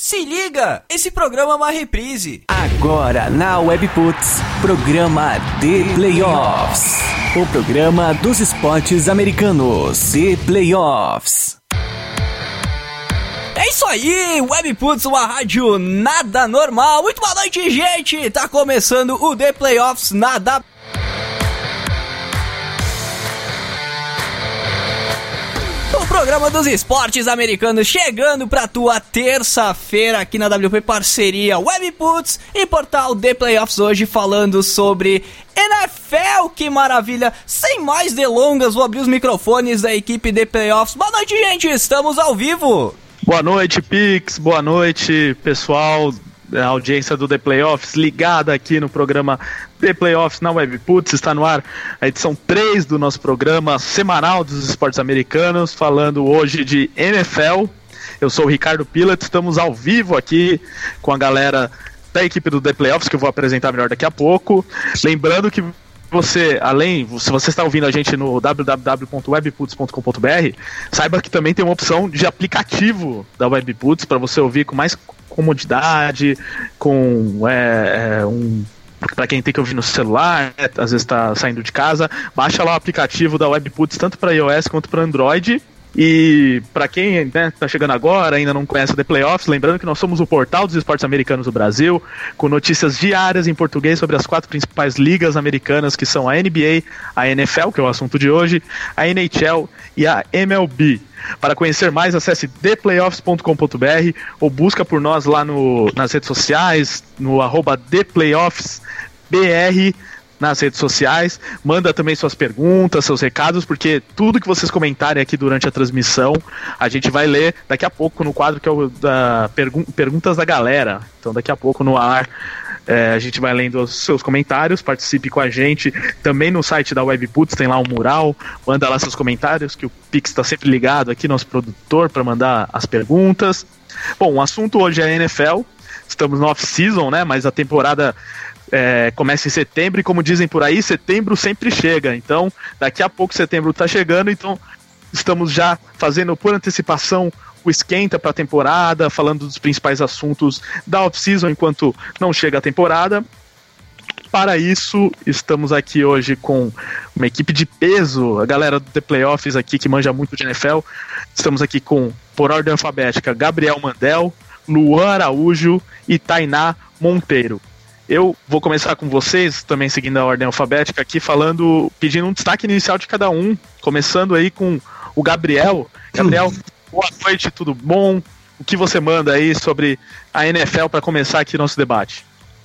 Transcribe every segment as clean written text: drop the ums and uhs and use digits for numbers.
Se liga, esse programa é uma reprise. Agora na Webputs, programa The Playoffs. O programa dos esportes americanos. The Playoffs. É isso aí, Webputs, uma rádio nada normal. Muito boa noite, gente. Tá começando o The Playoffs nada... O programa dos esportes americanos chegando pra tua terça-feira aqui na WP Parceria Webputs e portal The Playoffs, hoje falando sobre NFL, que maravilha! Sem mais delongas, vou abrir os microfones da equipe The Playoffs. Boa noite, gente, estamos ao vivo! Boa noite, Pix, boa noite, pessoal, a audiência do The Playoffs ligada aqui no programa The Playoffs na Webputs. Está no ar a edição 3 do nosso programa semanal dos esportes americanos, falando hoje de NFL. Eu sou o Ricardo Pilat, estamos ao vivo aqui com a galera da equipe do The Playoffs, que eu vou apresentar melhor daqui a pouco. Lembrando que você, se você está ouvindo a gente no www.webputs.com.br, saiba que também tem uma opção de aplicativo da Webputs para você ouvir com mais comodidade, com para quem tem que ouvir no celular, né, às vezes está saindo de casa, baixa lá o aplicativo da Webputs tanto para iOS quanto para Android. E para quem tá chegando agora, ainda não conhece o The Playoffs, lembrando que nós somos o portal dos esportes americanos do Brasil, com notícias diárias em português sobre as 4 principais ligas americanas, que são a NBA, a NFL, que é o assunto de hoje, a NHL e a MLB. Para conhecer mais, acesse theplayoffs.com.br ou busca por nós lá nas redes sociais, no @theplayoffsbr, nas redes sociais. Manda também suas perguntas, seus recados, porque tudo que vocês comentarem aqui durante a transmissão a gente vai ler daqui a pouco no quadro que é o da Perguntas da Galera. Então daqui a pouco no ar a gente vai lendo os seus comentários. Participe com a gente também no site da Webputs, tem lá um mural, manda lá seus comentários, que o Pix está sempre ligado aqui, nosso produtor, para mandar as perguntas. Bom, o assunto hoje é a NFL. Estamos no off-season, né, mas a temporada começa em setembro, e como dizem por aí, setembro sempre chega. Então daqui a pouco setembro está chegando, então estamos já fazendo por antecipação o esquenta para a temporada, falando dos principais assuntos da off-season enquanto não chega a temporada. Para isso, estamos aqui hoje com uma equipe de peso, a galera do The Playoffs aqui que manja muito de NFL. Estamos aqui com, por ordem alfabética, Gabriel Mandel, Luan Araújo e Tainá Monteiro. Eu vou começar com vocês, também seguindo a ordem alfabética aqui, pedindo um destaque inicial de cada um, começando aí com o Gabriel. Gabriel, boa noite, tudo bom? O que você manda aí sobre a NFL para começar aqui nosso debate?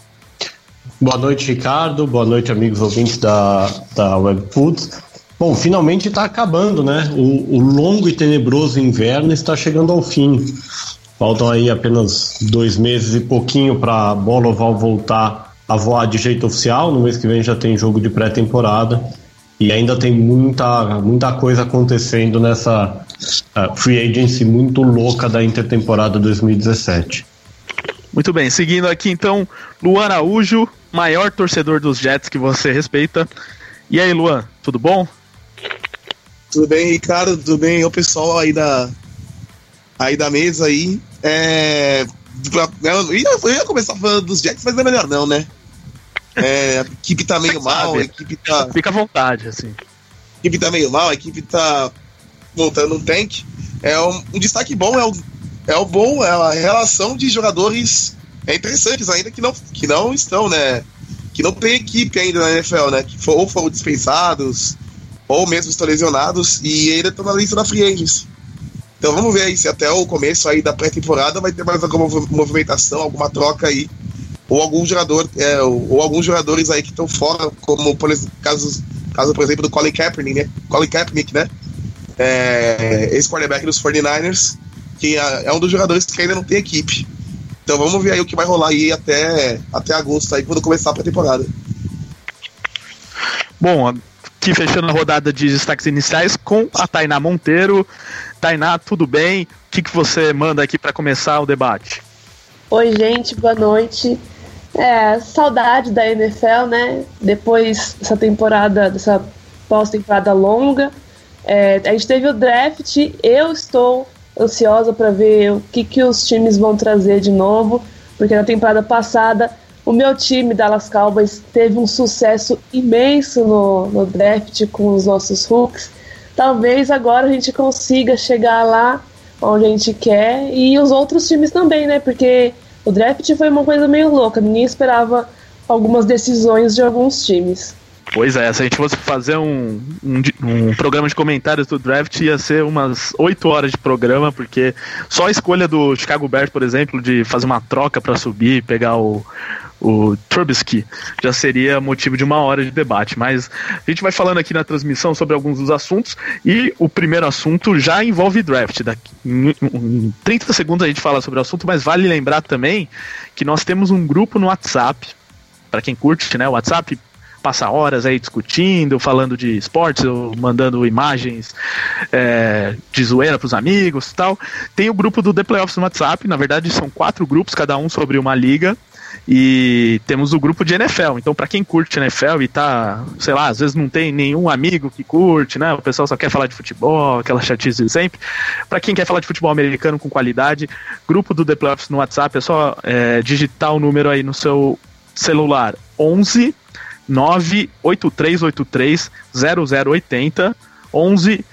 Boa noite, Ricardo, boa noite, amigos ouvintes da Webputs. Bom, finalmente está acabando, né? O longo e tenebroso inverno está chegando ao fim. Faltam aí apenas 2 meses e pouquinho para a bola oval voltar a voar de jeito oficial. No mês que vem já tem jogo de pré-temporada e ainda tem muita coisa acontecendo nessa free agency muito louca da intertemporada 2017. Muito bem, seguindo aqui então, Luan Araújo, maior torcedor dos Jets que você respeita. E aí, Luan, tudo bom? Tudo bem, Ricardo, tudo bem? O pessoal aí da mesa aí. Eu ia começar falando dos Jets, mas não é melhor não, né? A equipe tá meio mal, a equipe tá... Fica à vontade, assim. A equipe tá meio mal, a equipe tá montando um tank. Um destaque bom é a relação de jogadores interessantes ainda que não estão, né? Que não tem equipe ainda na NFL, né? Que ou foram dispensados, ou mesmo estão lesionados e ainda estão na lista da free agents. Então vamos ver aí se até o começo aí da pré-temporada vai ter mais alguma movimentação, alguma troca aí, ou alguns jogadores aí que estão fora, como por exemplo, caso por exemplo do Colin Kaepernick, né? Ex-quarterback dos 49ers, que é um dos jogadores que ainda não tem equipe. Então vamos ver aí o que vai rolar aí até agosto aí, quando começar a pré-temporada. Bom, aqui fechando a rodada de destaques iniciais com a Tainá Monteiro. Tainá, tudo bem? O que você manda aqui para começar o debate? Oi, gente, boa noite. Saudade da NFL, né? Depois dessa pós-temporada longa, a gente teve o draft. Eu estou ansiosa para ver o que os times vão trazer de novo, porque na temporada passada o meu time, Dallas Cowboys, teve um sucesso imenso no draft com os nossos hooks. Talvez agora a gente consiga chegar lá onde a gente quer, e os outros times também, né? Porque o draft foi uma coisa meio louca, ninguém esperava algumas decisões de alguns times. Pois é, se a gente fosse fazer um programa de comentários do draft, ia ser umas 8 horas de programa, porque só a escolha do Chicago Bears, por exemplo, de fazer uma troca para subir e pegar o Trubisky, já seria motivo de 1 hora de debate. Mas a gente vai falando aqui na transmissão sobre alguns dos assuntos, e o primeiro assunto já envolve draft. Em 30 segundos a gente fala sobre o assunto, mas vale lembrar também que nós temos um grupo no WhatsApp, para quem curte, né, o WhatsApp, passa horas aí discutindo, falando de esportes, ou mandando imagens de zoeira pros amigos e tal. Tem o grupo do The Playoffs no WhatsApp, na verdade são 4 grupos, cada um sobre uma liga, e temos o grupo de NFL. Então, pra quem curte NFL e tá, sei lá, às vezes não tem nenhum amigo que curte, né, o pessoal só quer falar de futebol, aquela chatice de sempre. Pra quem quer falar de futebol americano com qualidade, grupo do The Playoffs no WhatsApp, é só digitar o número aí no seu celular, 11 98383 0080, 11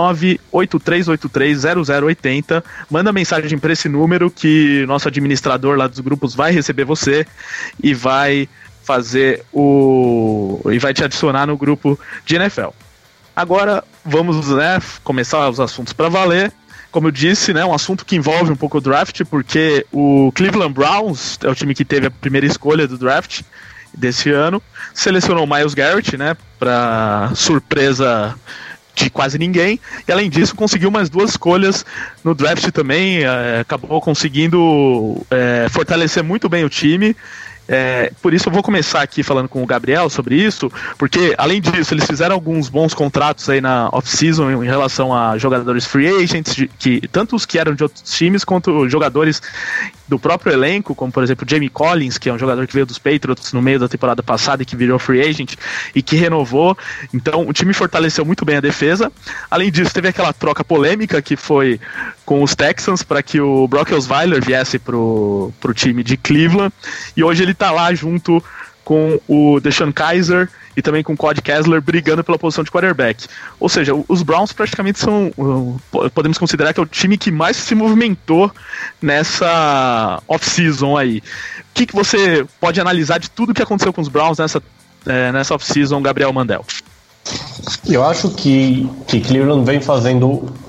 98383 0080. Manda mensagem para esse número que nosso administrador lá dos grupos vai receber você e vai fazer e vai te adicionar no grupo de NFL. Agora vamos, né, começar os assuntos para valer. Como eu disse, né, um assunto que envolve um pouco o draft, porque o Cleveland Browns é o time que teve a primeira escolha do draft desse ano, selecionou Myles Garrett, né, para surpresa de quase ninguém, e além disso conseguiu mais 2 escolhas no draft também, acabou conseguindo fortalecer muito bem o time. Por isso eu vou começar aqui falando com o Gabriel sobre isso, porque além disso eles fizeram alguns bons contratos aí na off-season em relação a jogadores free agents, tanto os que eram de outros times quanto jogadores do próprio elenco, como por exemplo Jamie Collins, que é um jogador que veio dos Patriots no meio da temporada passada e que virou free agent e que renovou. Então o time fortaleceu muito bem a defesa. Além disso, teve aquela troca polêmica que foi com os Texans para que o Brock Osweiler viesse pro time de Cleveland, e hoje ele tá lá junto com o DeShone Kizer e também com o Cody Kessler brigando pela posição de quarterback. Ou seja, os Browns praticamente podemos considerar que é o time que mais se movimentou nessa off-season aí. O que você pode analisar de tudo que aconteceu com os Browns nessa off-season, Gabriel Mandel? Eu acho que Cleveland vem fazendo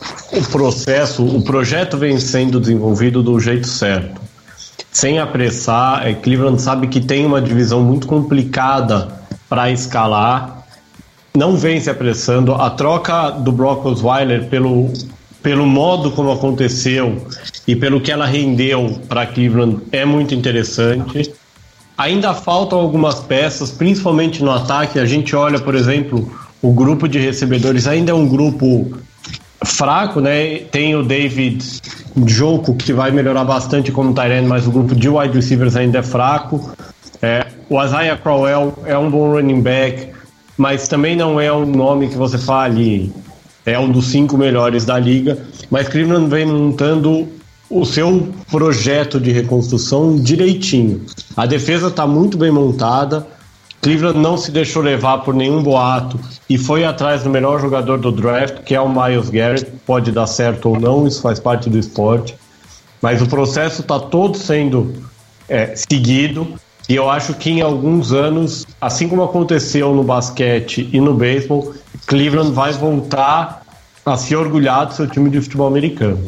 o projeto vem sendo desenvolvido do jeito certo, sem apressar. Cleveland sabe que tem uma divisão muito complicada para escalar, não vem se apressando. A troca do Brock Osweiler, pelo modo como aconteceu e pelo que ela rendeu para Cleveland, é muito interessante. Ainda faltam algumas peças, principalmente no ataque. A gente olha, por exemplo, o grupo de recebedores ainda é um grupo fraco, né? Tem o David Njoku, que vai melhorar bastante como tight end, mas o grupo de wide receivers ainda é fraco. O Isaiah Crowell é um bom running back, mas também não é um nome que você fale é um dos 5 melhores da liga. Mas Cleveland vem montando o seu projeto de reconstrução direitinho. A defesa está muito bem montada. Cleveland não se deixou levar por nenhum boato e foi atrás do melhor jogador do draft, que é o Myles Garrett. Pode dar certo ou não, isso faz parte do esporte, mas o processo está todo sendo seguido, e eu acho que em alguns anos, assim como aconteceu no basquete e no beisebol, Cleveland vai voltar a se orgulhar do seu time de futebol americano.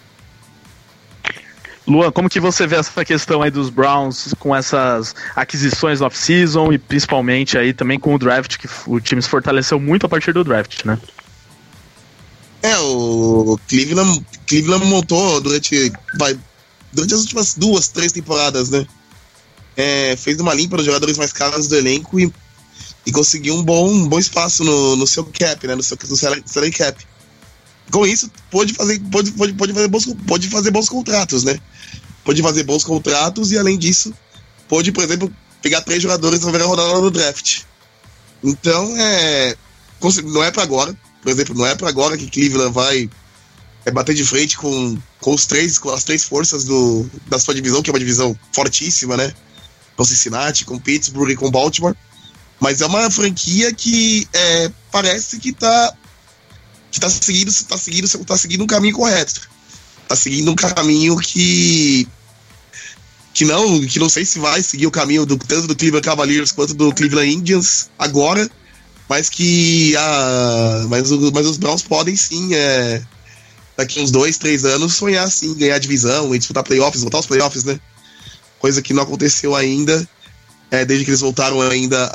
Luan, como que você vê essa questão aí dos Browns com essas aquisições no off-season e principalmente aí também com o draft, que o time se fortaleceu muito a partir do draft, né? O Cleveland montou durante as últimas 2, 3 temporadas, né? Fez uma limpa nos jogadores mais caros do elenco e conseguiu um bom espaço no seu cap, né? No salary cap. Com isso, pode fazer bons contratos, né? Pode fazer bons contratos e, além disso, pode, por exemplo, pegar 3 jogadores na primeira rodada do draft. Então, não é pra agora. Por exemplo, não é pra agora que Cleveland vai bater de frente com as três forças da sua divisão, que é uma divisão fortíssima, né? Com Cincinnati, com Pittsburgh e com Baltimore. Mas é uma franquia que parece que tá seguindo um caminho correto. Tá seguindo um caminho que não sei se vai seguir o caminho tanto do Cleveland Cavaliers quanto do Cleveland Indians agora, mas mas os Browns podem sim, daqui uns 2-3 anos, sonhar sim, ganhar a divisão e disputar playoffs, voltar aos playoffs, né? Coisa que não aconteceu ainda, desde que eles voltaram ainda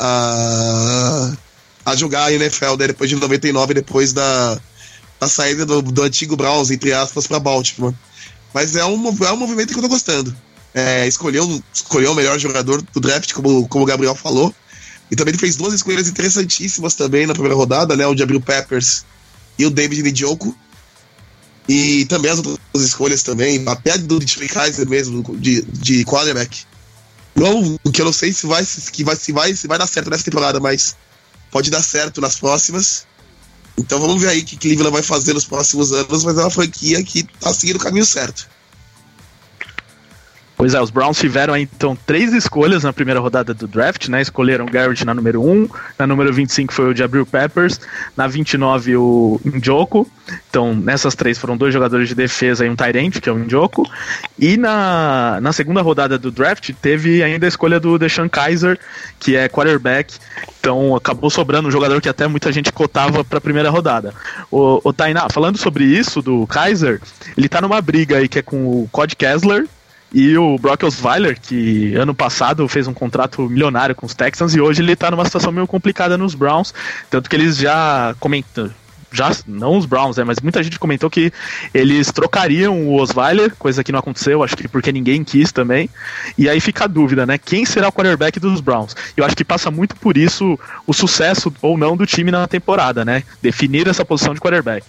a jogar a NFL, né, depois de 99, depois da saída do antigo Browns, entre aspas, para Baltimore. Mas é um movimento que eu tô gostando. Escolheu o melhor jogador do draft, como o Gabriel falou. E também ele fez 2 escolhas interessantíssimas também na primeira rodada, né? O Jabril Peppers e o David Njoku. E também as outras escolhas também, até do Detroit Kaiser mesmo, de quarterback. Não, o que eu não sei se vai dar certo nessa temporada, mas pode dar certo nas próximas. Então vamos ver aí o que Cleveland vai fazer nos próximos anos, mas é uma franquia que tá seguindo o caminho certo. Pois é, os Browns tiveram aí, então 3 escolhas na primeira rodada do draft, né? Escolheram o Garrett na número 1, na número 25 foi o Jabril Peppers, na 29 o Njoku. Então nessas 3 foram 2 jogadores de defesa e um tight end, que é o Njoku. E na segunda rodada do draft teve ainda a escolha do Deshaun Kaiser, que é quarterback. Então acabou sobrando um jogador que até muita gente cotava para a primeira rodada. O Tainá, falando sobre isso do Kaiser, ele tá numa briga aí que é com o Cody Kessler e o Brock Osweiler, que ano passado fez um contrato milionário com os Texans, e hoje ele tá numa situação meio complicada nos Browns, tanto que eles já comentam, não os Browns, mas muita gente comentou que eles trocariam o Osweiler, coisa que não aconteceu, acho que porque ninguém quis também, e aí fica a dúvida, né, quem será o quarterback dos Browns? Eu acho que passa muito por isso o sucesso ou não do time na temporada, né, definir essa posição de quarterback.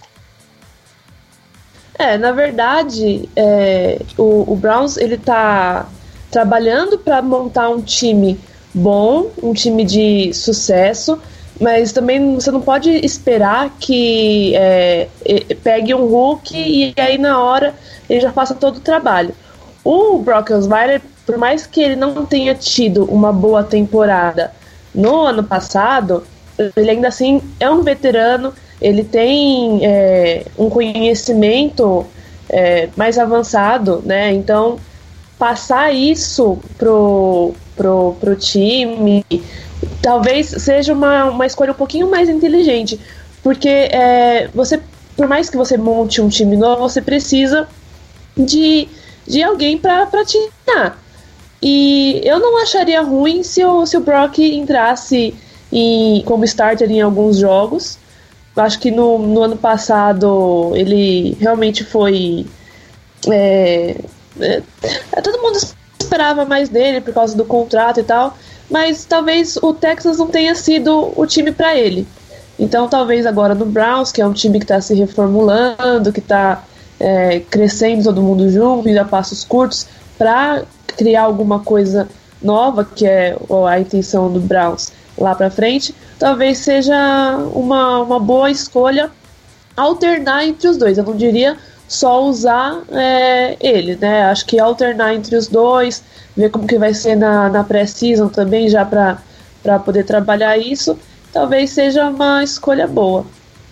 Na verdade, o Browns ele tá trabalhando para montar um time bom, um time de sucesso, mas também você não pode esperar que pegue um rookie e aí na hora ele já faça todo o trabalho. O Brock Osweiler, por mais que ele não tenha tido uma boa temporada no ano passado, ele ainda assim é um veterano. Ele tem um conhecimento mais avançado, né? Então, passar isso pro time talvez seja uma escolha um pouquinho mais inteligente, porque por mais que você monte um time novo, você precisa de alguém para treinar. E eu não acharia ruim se o Brock entrasse como starter em alguns jogos. Acho que no ano passado ele realmente foi... todo mundo esperava mais dele por causa do contrato e tal, mas talvez o Texas não tenha sido o time para ele. Então talvez agora no Browns, que é um time que está se reformulando, que está crescendo todo mundo junto, indo a passos curtos, para criar alguma coisa nova, que é a intenção do Browns lá para frente, talvez seja uma boa escolha alternar entre os dois. Eu não diria só usar ele, né? Acho que alternar entre os dois, ver como que vai ser na pré-season também, já para poder trabalhar isso, talvez seja uma escolha boa.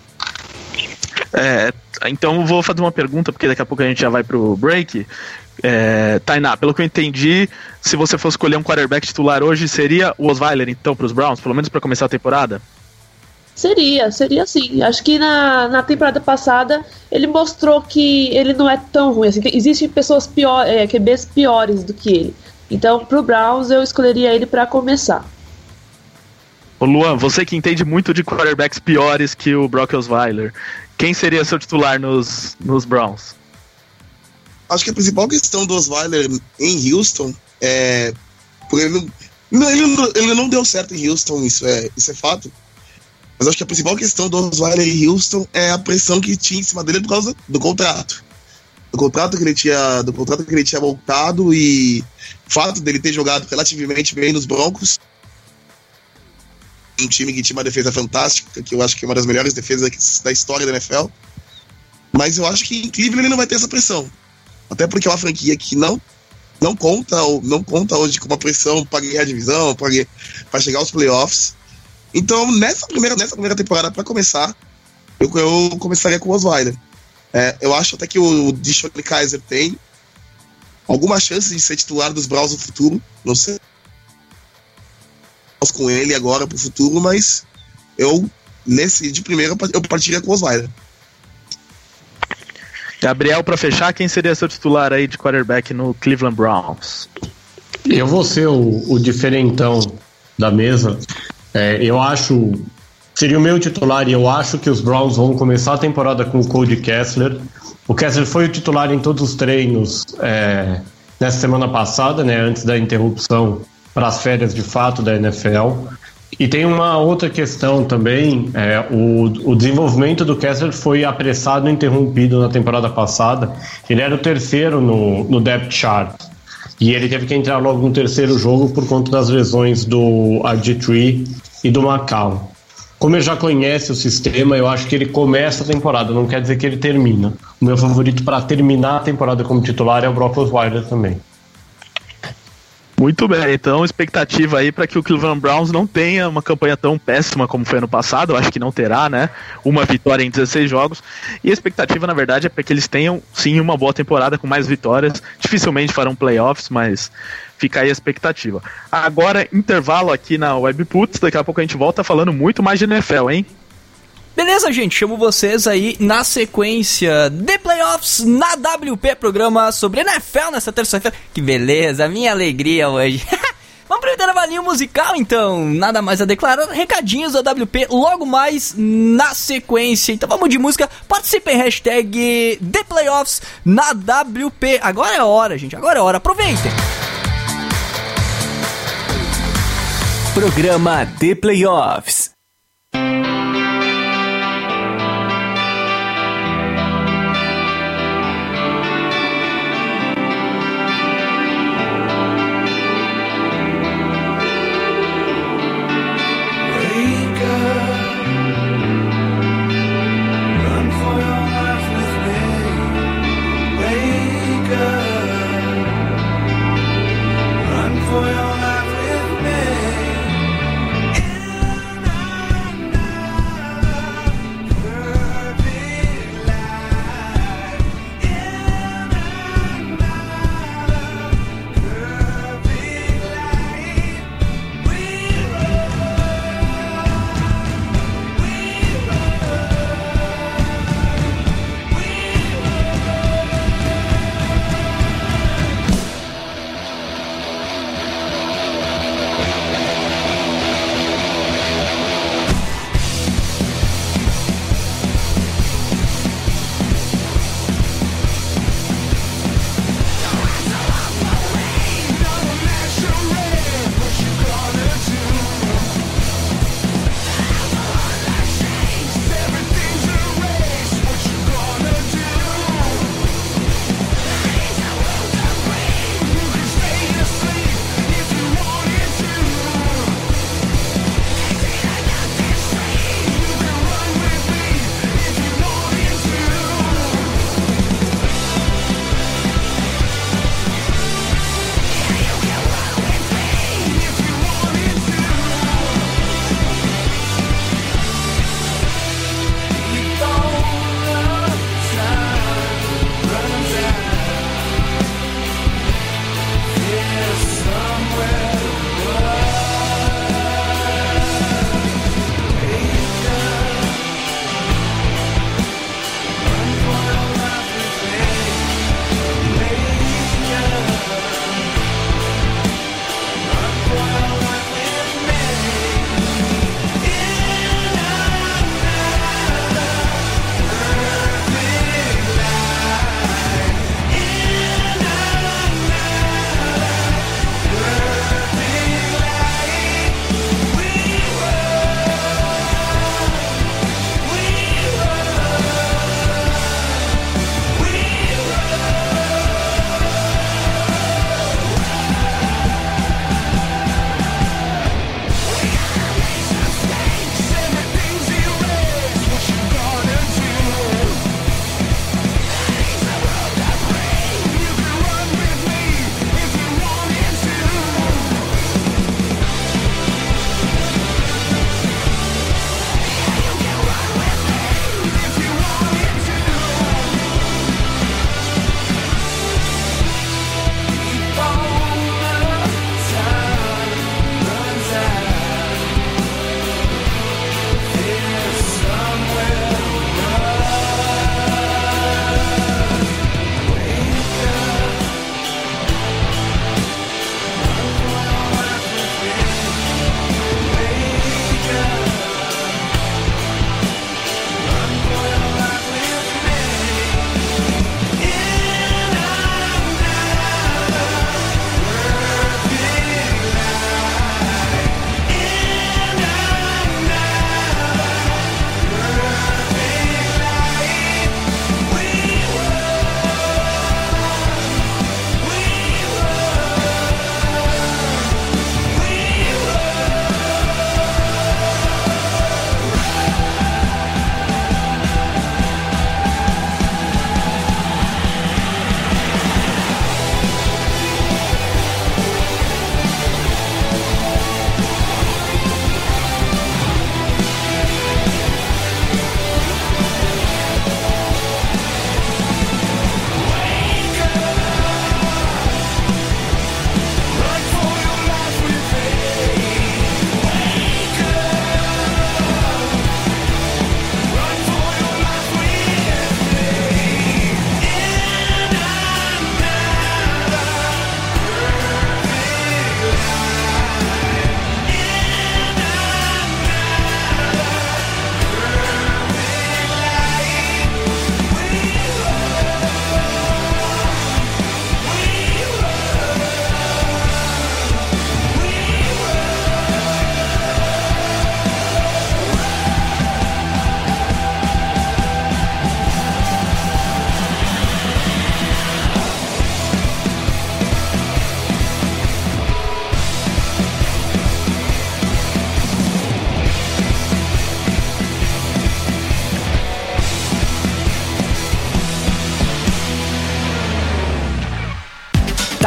Então vou fazer uma pergunta, porque daqui a pouco a gente já vai pro break. Tainá, pelo que eu entendi, se você fosse escolher um quarterback titular hoje, seria o Osweiler, então, para os Browns, pelo menos para começar a temporada? Seria sim. Acho que na temporada passada ele mostrou que ele não é tão ruim assim. Existem pessoas QBs piores do que ele. Então, pro Browns, eu escolheria ele para começar. Ô Luan, você que entende muito de quarterbacks piores que o Brock Osweiler, quem seria seu titular nos Browns? Acho que a principal questão do Osweiler em Houston porque ele não deu certo em Houston, isso é fato. Mas acho que a principal questão do Osweiler em Houston é a pressão que tinha em cima dele por causa do contrato. Do contrato que ele tinha voltado, e o fato dele ter jogado relativamente bem nos Broncos, um time que tinha uma defesa fantástica, que eu acho que é uma das melhores defesas da história da NFL. Mas eu acho que em Cleveland ele não vai ter essa pressão. Até porque é uma franquia que não conta hoje com uma pressão para ganhar a divisão, para chegar aos playoffs. Então, nessa primeira temporada, para começar, eu começaria com o Osweiler. Eu acho até que o DeShone Kizer tem alguma chance de ser titular dos Browns no futuro. Não sei com ele agora pro futuro, mas de primeira eu partiria com o Osweiler. Gabriel, para fechar, quem seria seu titular aí de quarterback no Cleveland Browns? Eu vou ser o diferentão da mesa. Eu acho... Seria o meu titular e eu acho que os Browns vão começar a temporada com o Cody Kessler. O Kessler foi o titular em todos os treinos nessa semana passada, né, antes da interrupção para as férias de fato da NFL. E tem uma outra questão também, o desenvolvimento do Kessler foi apressado e interrompido na temporada passada. Ele era o terceiro no depth chart e ele teve que entrar logo no terceiro jogo por conta das lesões do RG3 e do McCown. Como ele já conhece o sistema, eu acho que ele começa a temporada, não quer dizer que ele termina. O meu favorito para terminar a temporada como titular é o Brock Osweiler também. Muito bem, então expectativa aí para que o Cleveland Browns não tenha uma campanha tão péssima como foi ano passado. Eu acho que não terá, né? Uma vitória em 16 jogos. E a expectativa, na verdade, é para que eles tenham, sim, uma boa temporada com mais vitórias. Dificilmente farão playoffs, mas fica aí a expectativa. Agora, intervalo aqui na Webputs. Daqui a pouco a gente volta falando muito mais de NFL, hein? Beleza, gente, chamo vocês aí na sequência de playoffs na WP, programa sobre NFL nessa terça-feira. Que beleza, minha alegria hoje. Vamos para o intervalinho musical, então. Nada mais a declarar. Recadinhos da WP logo mais na sequência. Então vamos de música. Participem, hashtag The Playoffs na WP. Agora é a hora, gente. Agora é a hora. Aproveitem. Programa The Playoffs.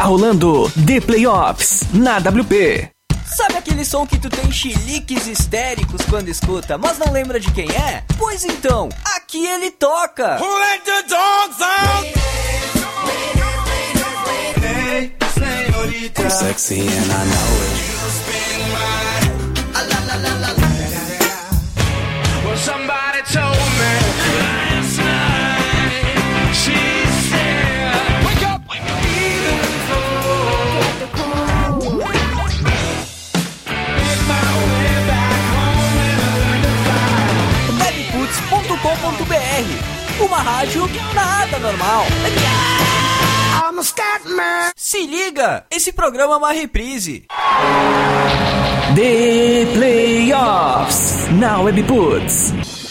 rolando The Playoffs na WP. Sabe aquele som que tu tem chiliques histéricos quando escuta, mas não lembra de quem é? Pois então, aqui ele toca! Who let the dogs out? Hey, señorita. I'm sexy and I know it. Well, somebody told me last night. She said, wake up! Even though make my way back home and I learned to fly. webputs.com.br, uma rádio nada normal. I'm a scat man. Se liga, esse programa é uma reprise. The Playoffs na Webputs.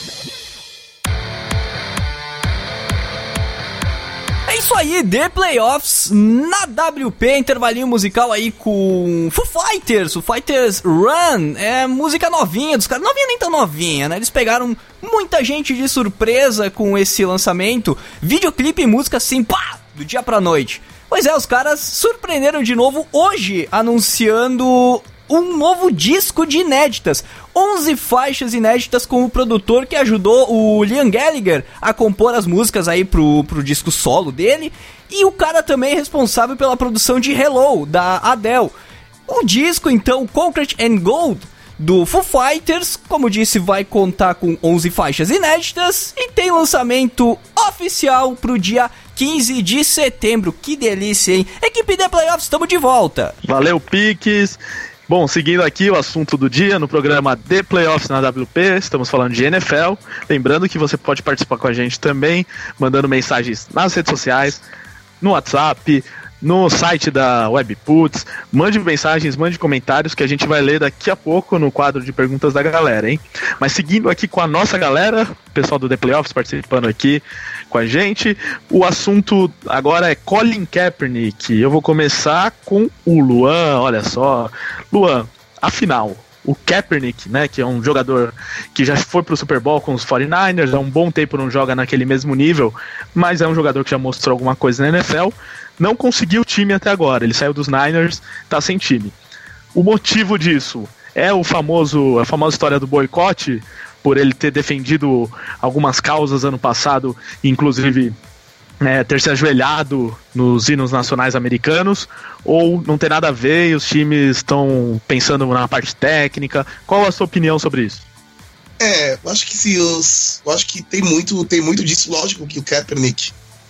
É isso aí, The Playoffs na WP, intervalinho musical aí com Foo Fighters Run, é música novinha dos caras, novinha nem tão novinha, né? Eles pegaram muita gente de surpresa com esse lançamento, videoclipe e música assim, pá, do dia pra noite. Pois é, os caras surpreenderam de novo hoje, anunciando um novo disco de inéditas. 11 faixas inéditas com o produtor que ajudou o Liam Gallagher a compor as músicas aí pro disco solo dele. E o cara também é responsável pela produção de Hello, da Adele. O disco, então, Concrete and Gold, do Foo Fighters, como disse, vai contar com 11 faixas inéditas e tem lançamento oficial pro dia 15 de setembro. Que delícia, hein? Equipe The Playoffs, estamos de volta. Valeu, Piques. Bom, seguindo aqui o assunto do dia no programa The Playoffs na WP, estamos falando de NFL. Lembrando que você pode participar com a gente também, mandando mensagens nas redes sociais, no WhatsApp, no site da Webputs. Mande mensagens, mande comentários que a gente vai ler daqui a pouco no quadro de perguntas da galera, hein? Mas seguindo aqui com a nossa galera, o pessoal do The Playoffs participando aqui com a gente, o assunto agora é Colin Kaepernick. Eu vou começar com o Luan, olha só. Luan, afinal, o Kaepernick, né, que é um jogador que já foi pro Super Bowl com os 49ers, há um bom tempo não joga naquele mesmo nível, mas é um jogador que já mostrou alguma coisa na NFL, não conseguiu time até agora, ele saiu dos Niners, tá sem time. O motivo disso é a famosa história do boicote, por ele ter defendido algumas causas ano passado, inclusive ter se ajoelhado nos hinos nacionais americanos, ou não tem nada a ver e os times estão pensando na parte técnica? Qual a sua opinião sobre isso? Eu acho que eu acho que tem muito disso, lógico que o Kaepernick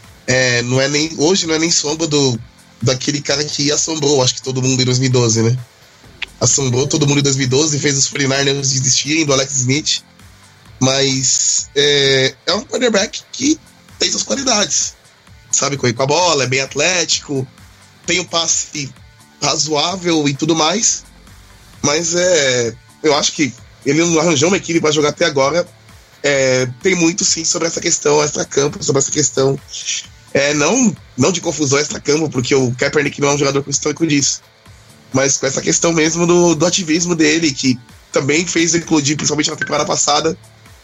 hoje não é nem sombra daquele cara que assombrou, acho que todo mundo em 2012, né? Assombrou todo mundo em 2012 e fez os 49ers desistirem do Alex Smith, mas é um quarterback que tem suas qualidades, sabe, correr com a bola, é bem atlético, tem um passe razoável e tudo mais, mas eu acho que ele não arranjou uma equipe para jogar até agora. Tem muito sim sobre essa questão extra-campo, sobre essa questão não de confusão extra-campo, porque o Kaepernick não é um jogador com histórico disso, mas com essa questão mesmo do ativismo dele, que também fez eclodir, principalmente na temporada passada,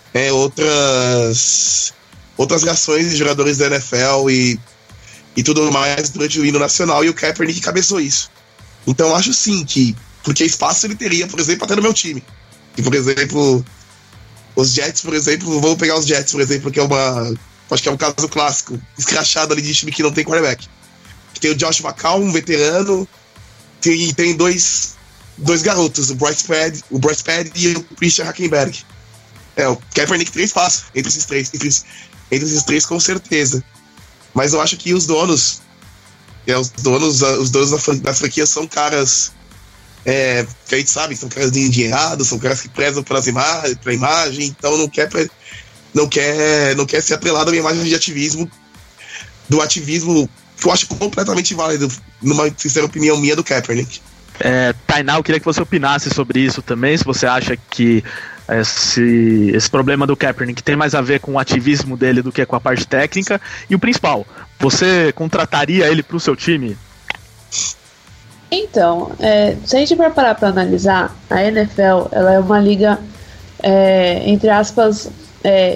outras reações de jogadores da NFL e tudo mais durante o hino nacional, e o Kaepernick cabeçou isso. Então acho sim que, porque espaço ele teria, por exemplo, até no meu time. E, por exemplo, os Jets, por exemplo, vamos pegar os Jets, por exemplo, que acho que é um caso clássico, escrachado ali de time que não tem quarterback. Tem o Josh McCown, um veterano, tem dois garotos, o Bryce Pad e o Christian Hackenberg. O Kaepernick tem espaço entre esses três com certeza. Mas eu acho que os donos da franquia são caras que a gente sabe, são caras endinheirados, são caras que prezam pela imagem, então não quer ser atrelado à imagem de ativismo, do ativismo que eu acho completamente válido, numa sincera opinião minha, do Kaepernick. Tainá, eu queria que você opinasse sobre isso também, se você acha que esse problema do Kaepernick tem mais a ver com o ativismo dele do que com a parte técnica, e o principal, você contrataria ele pro seu time? Então, se a gente for parar para analisar, a NFL ela é uma liga, entre aspas,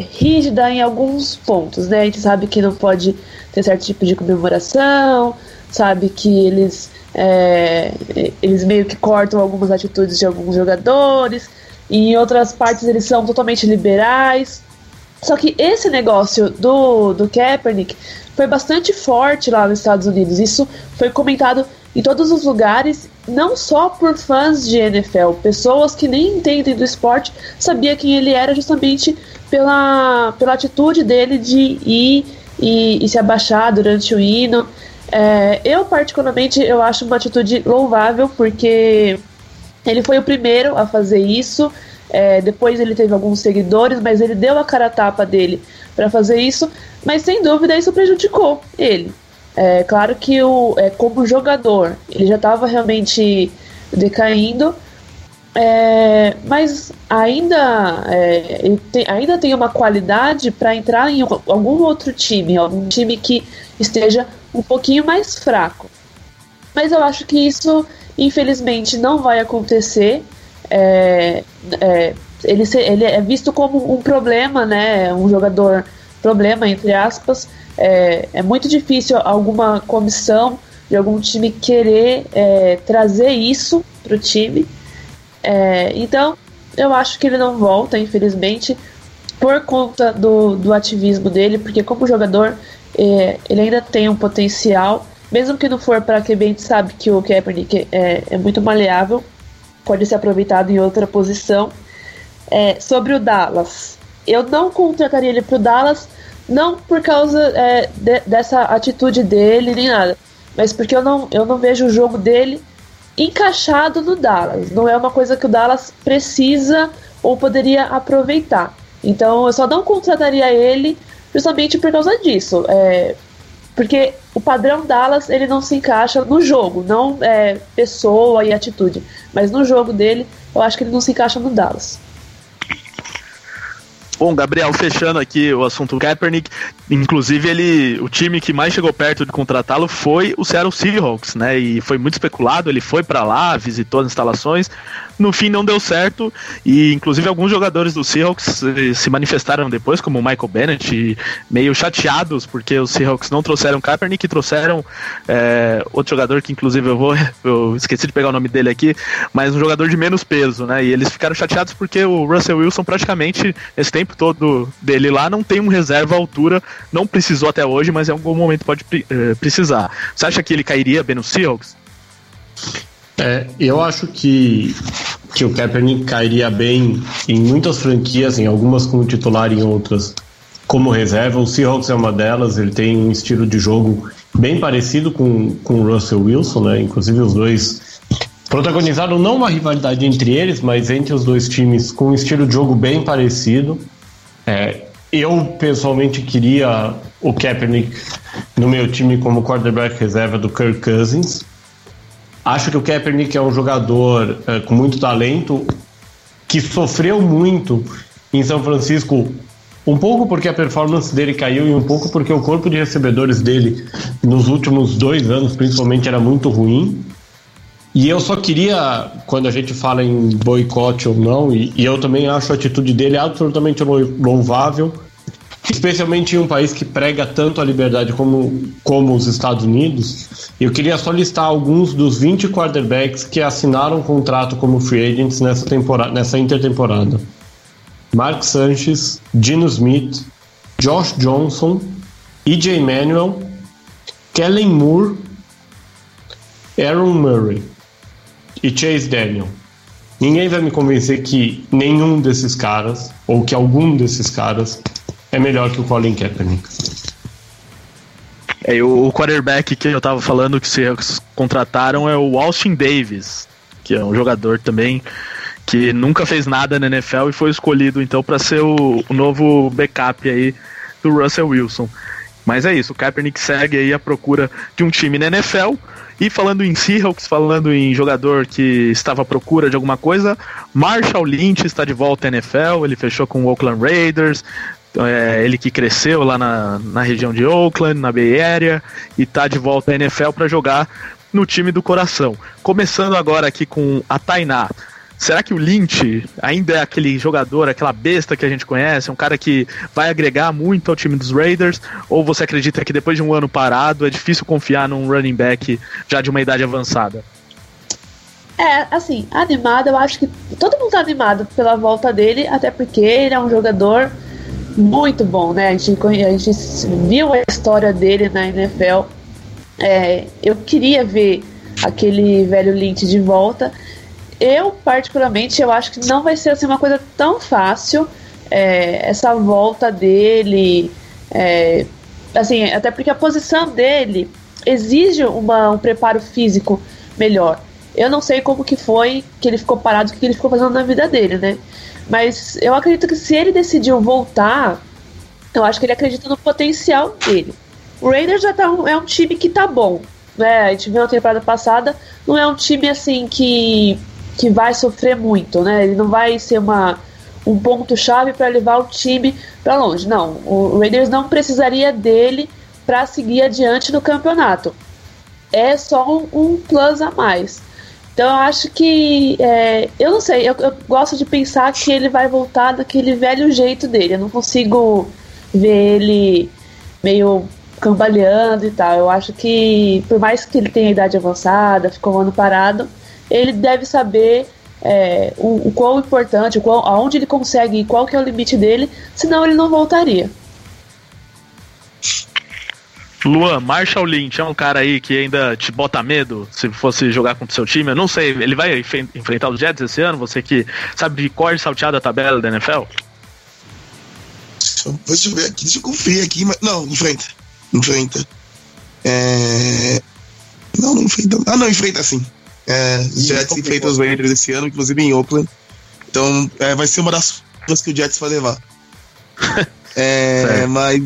rígida em alguns pontos, né? A gente sabe que não pode ter certo tipo de comemoração, sabe que eles meio que cortam algumas atitudes de alguns jogadores, e em outras partes eles são totalmente liberais. Só que esse negócio do Kaepernick foi bastante forte lá nos Estados Unidos. Isso foi comentado em todos os lugares, não só por fãs de NFL, pessoas que nem entendem do esporte sabiam quem ele era justamente pela atitude dele de ir e se abaixar durante o hino. Eu particularmente eu acho uma atitude louvável, porque ele foi o primeiro a fazer isso. Depois ele teve alguns seguidores, mas ele deu a cara a tapa dele para fazer isso, mas sem dúvida isso prejudicou ele. Claro que como jogador ele já estava realmente decaindo, mas ainda tem uma qualidade para entrar em algum outro time, algum time que esteja um pouquinho mais fraco. Mas eu acho que isso infelizmente não vai acontecer. Ele é visto como um problema, né? Um jogador problema, entre aspas. É muito difícil alguma comissão de algum time querer trazer isso para o time. Então eu acho que ele não volta, infelizmente, por conta do ativismo dele, porque como jogador ele ainda tem um potencial, mesmo que não for para QB. A gente sabe que o Kaepernick é muito maleável, pode ser aproveitado em outra posição. Sobre o Dallas, eu não contrataria ele pro Dallas, não por causa dessa atitude dele nem nada, mas porque eu não vejo o jogo dele encaixado no Dallas. Não é uma coisa que o Dallas precisa ou poderia aproveitar. Então eu só não contrataria ele justamente por causa disso, porque o padrão Dallas ele não se encaixa no jogo, não pessoa e atitude, mas no jogo dele eu acho que ele não se encaixa no Dallas. Bom, Gabriel, fechando aqui o assunto Kaepernick, inclusive o time que mais chegou perto de contratá-lo foi o Seattle Seahawks, né? E foi muito especulado, ele foi para lá, visitou as instalações, no fim não deu certo, e inclusive alguns jogadores do Seahawks se manifestaram depois, como o Michael Bennett, meio chateados porque os Seahawks não trouxeram Kaepernick e trouxeram outro jogador que inclusive eu esqueci de pegar o nome dele aqui, mas um jogador de menos peso, né? E eles ficaram chateados porque o Russell Wilson praticamente esse tempo todo dele lá não tem um reserva à altura, não precisou até hoje, mas em algum momento pode precisar. Você acha que ele cairia bem no Seahawks? Eu acho que o Kaepernick cairia bem em muitas franquias, em algumas como titular, em outras como reserva. O Seahawks é uma delas, ele tem um estilo de jogo bem parecido com o Russell Wilson, né? Inclusive os dois protagonizaram não uma rivalidade entre eles, mas entre os dois times com um estilo de jogo bem parecido. Eu pessoalmente queria o Kaepernick no meu time como quarterback reserva do Kirk Cousins. Acho que o Kaepernick é um jogador com muito talento, que sofreu muito em São Francisco, um pouco porque a performance dele caiu e um pouco porque o corpo de recebedores dele nos últimos 2 anos principalmente era muito ruim. E eu só queria, quando a gente fala em boicote ou não, e eu também acho a atitude dele absolutamente louvável, especialmente em um país que prega tanto a liberdade como os Estados Unidos. Eu queria só listar alguns dos 20 quarterbacks que assinaram contrato como free agents nessa intertemporada: Mark Sanchez, Geno Smith, Josh Johnson, E.J. Manuel, Kellen Moore, Aaron Murray e Chase Daniel. Ninguém vai me convencer que nenhum desses caras, ou que algum desses caras, é melhor que o Colin Kaepernick. O quarterback que eu tava falando que vocês contrataram é o Austin Davis, que é um jogador também que nunca fez nada na NFL e foi escolhido então para ser o novo backup aí do Russell Wilson. Mas é isso, o Kaepernick segue aí à procura de um time na NFL. E falando em Seahawks, falando em jogador que estava à procura de alguma coisa, Marshall Lynch está de volta à NFL, ele fechou com o Oakland Raiders, ele que cresceu lá na região de Oakland, na Bay Area, e está de volta à NFL para jogar no time do coração. Começando agora aqui com a Tainá. será que o Lynch ainda é aquele jogador, aquela besta que a gente conhece, um cara que vai agregar muito ao time dos Raiders? Ou você acredita que depois de um ano parado é difícil confiar num running back já de uma idade avançada? Assim, animado, eu acho que todo mundo tá animado pela volta dele, até porque ele é um jogador muito bom, né? A gente viu a história dele na NFL. Eu queria ver aquele velho Lynch de volta. Eu, particularmente, eu acho que não vai ser assim, uma coisa tão fácil, essa volta dele, assim, até porque a posição dele exige um preparo físico melhor. Eu não sei como que foi que ele ficou parado, o que ele ficou fazendo na vida dele, né? Mas eu acredito que se ele decidiu voltar, eu acho que ele acredita no potencial dele. O Raiders já é um time que tá bom, né? A gente viu na temporada passada, não é um time assim que vai sofrer muito, né? Ele não vai ser um ponto-chave para levar o time para longe. Não, o Raiders não precisaria dele para seguir adiante no campeonato. É só um plus a mais. Então eu acho que, eu não sei, eu gosto de pensar que ele vai voltar daquele velho jeito dele. Eu não consigo ver ele meio cambaleando e tal. Eu acho que, por mais que ele tenha idade avançada, ficou um ano parado, ele deve saber o quão importante, aonde ele consegue ir, qual que é o limite dele, senão ele não voltaria. Luan, Marshall Lynch é um cara aí que ainda te bota medo se fosse jogar contra o seu time? Eu não sei, ele vai enfrentar os Jets esse ano? Você que sabe de cor salteada a tabela da NFL? Deixa eu ver aqui, deixa eu conferir aqui, mas não, enfrenta. Não enfrenta. Não, enfrenta sim. Os Jets enfrentam os Raiders esse ano, inclusive em Oakland. Então vai ser uma das coisas que o Jets vai levar. Mas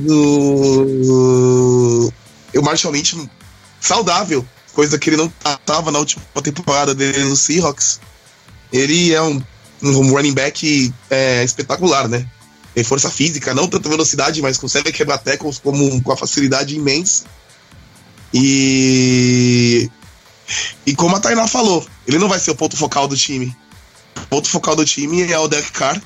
o Marshall Lynch saudável, coisa que ele não estava na última temporada dele no Seahawks. Ele é um running back espetacular, né? Tem força física, não tanta velocidade, mas consegue quebrar tackles com a facilidade imensa. E como a Tainá falou, ele não vai ser o ponto focal do time. O ponto focal do time é o Derek Carr,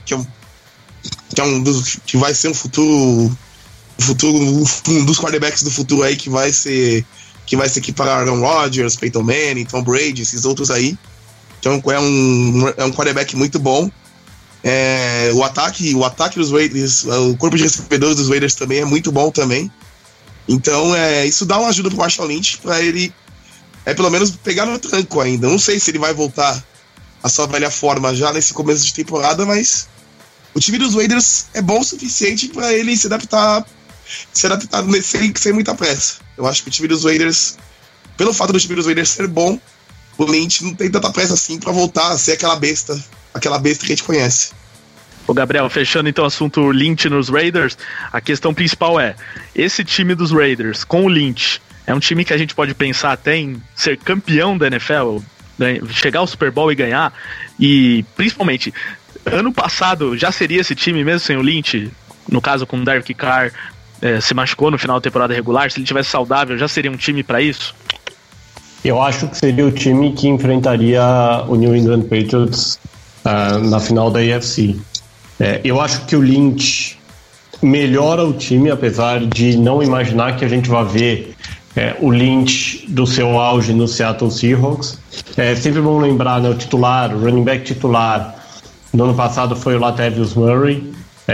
que vai ser um dos quarterbacks do futuro aí, que vai ser equiparar Aaron Rodgers, Peyton Manning, Tom Brady, esses outros aí. Então é um quarterback muito bom. O ataque dos Raiders, o corpo de recebedores dos Raiders também é muito bom também. Então isso dá uma ajuda pro Marshall Lynch pra ele pelo menos pegar no tranco ainda. Não sei se ele vai voltar à sua velha forma já nesse começo de temporada, mas o time dos Raiders é bom o suficiente para ele se adaptar sem muita pressa. Eu acho que o time dos Raiders, pelo fato do time dos Raiders ser bom, o Lynch não tem tanta pressa assim para voltar a ser aquela besta que a gente conhece. Ô Gabriel, fechando então o assunto Lynch nos Raiders, a questão principal esse time dos Raiders com o Lynch é um time que a gente pode pensar até em ser campeão da NFL, chegar ao Super Bowl e ganhar, e principalmente ano passado já seria esse time mesmo sem o Lynch, no caso com o Derek Carr se machucou no final da temporada regular, se ele tivesse saudável já seria um time para isso? Eu acho que seria o time que enfrentaria o New England Patriots na final da AFC. Eu acho que o Lynch melhora o time, apesar de não imaginar que a gente vai ver o Lynch do seu auge no Seattle Seahawks. É sempre bom lembrar, né, o running back titular no ano passado foi o Latavius Murray,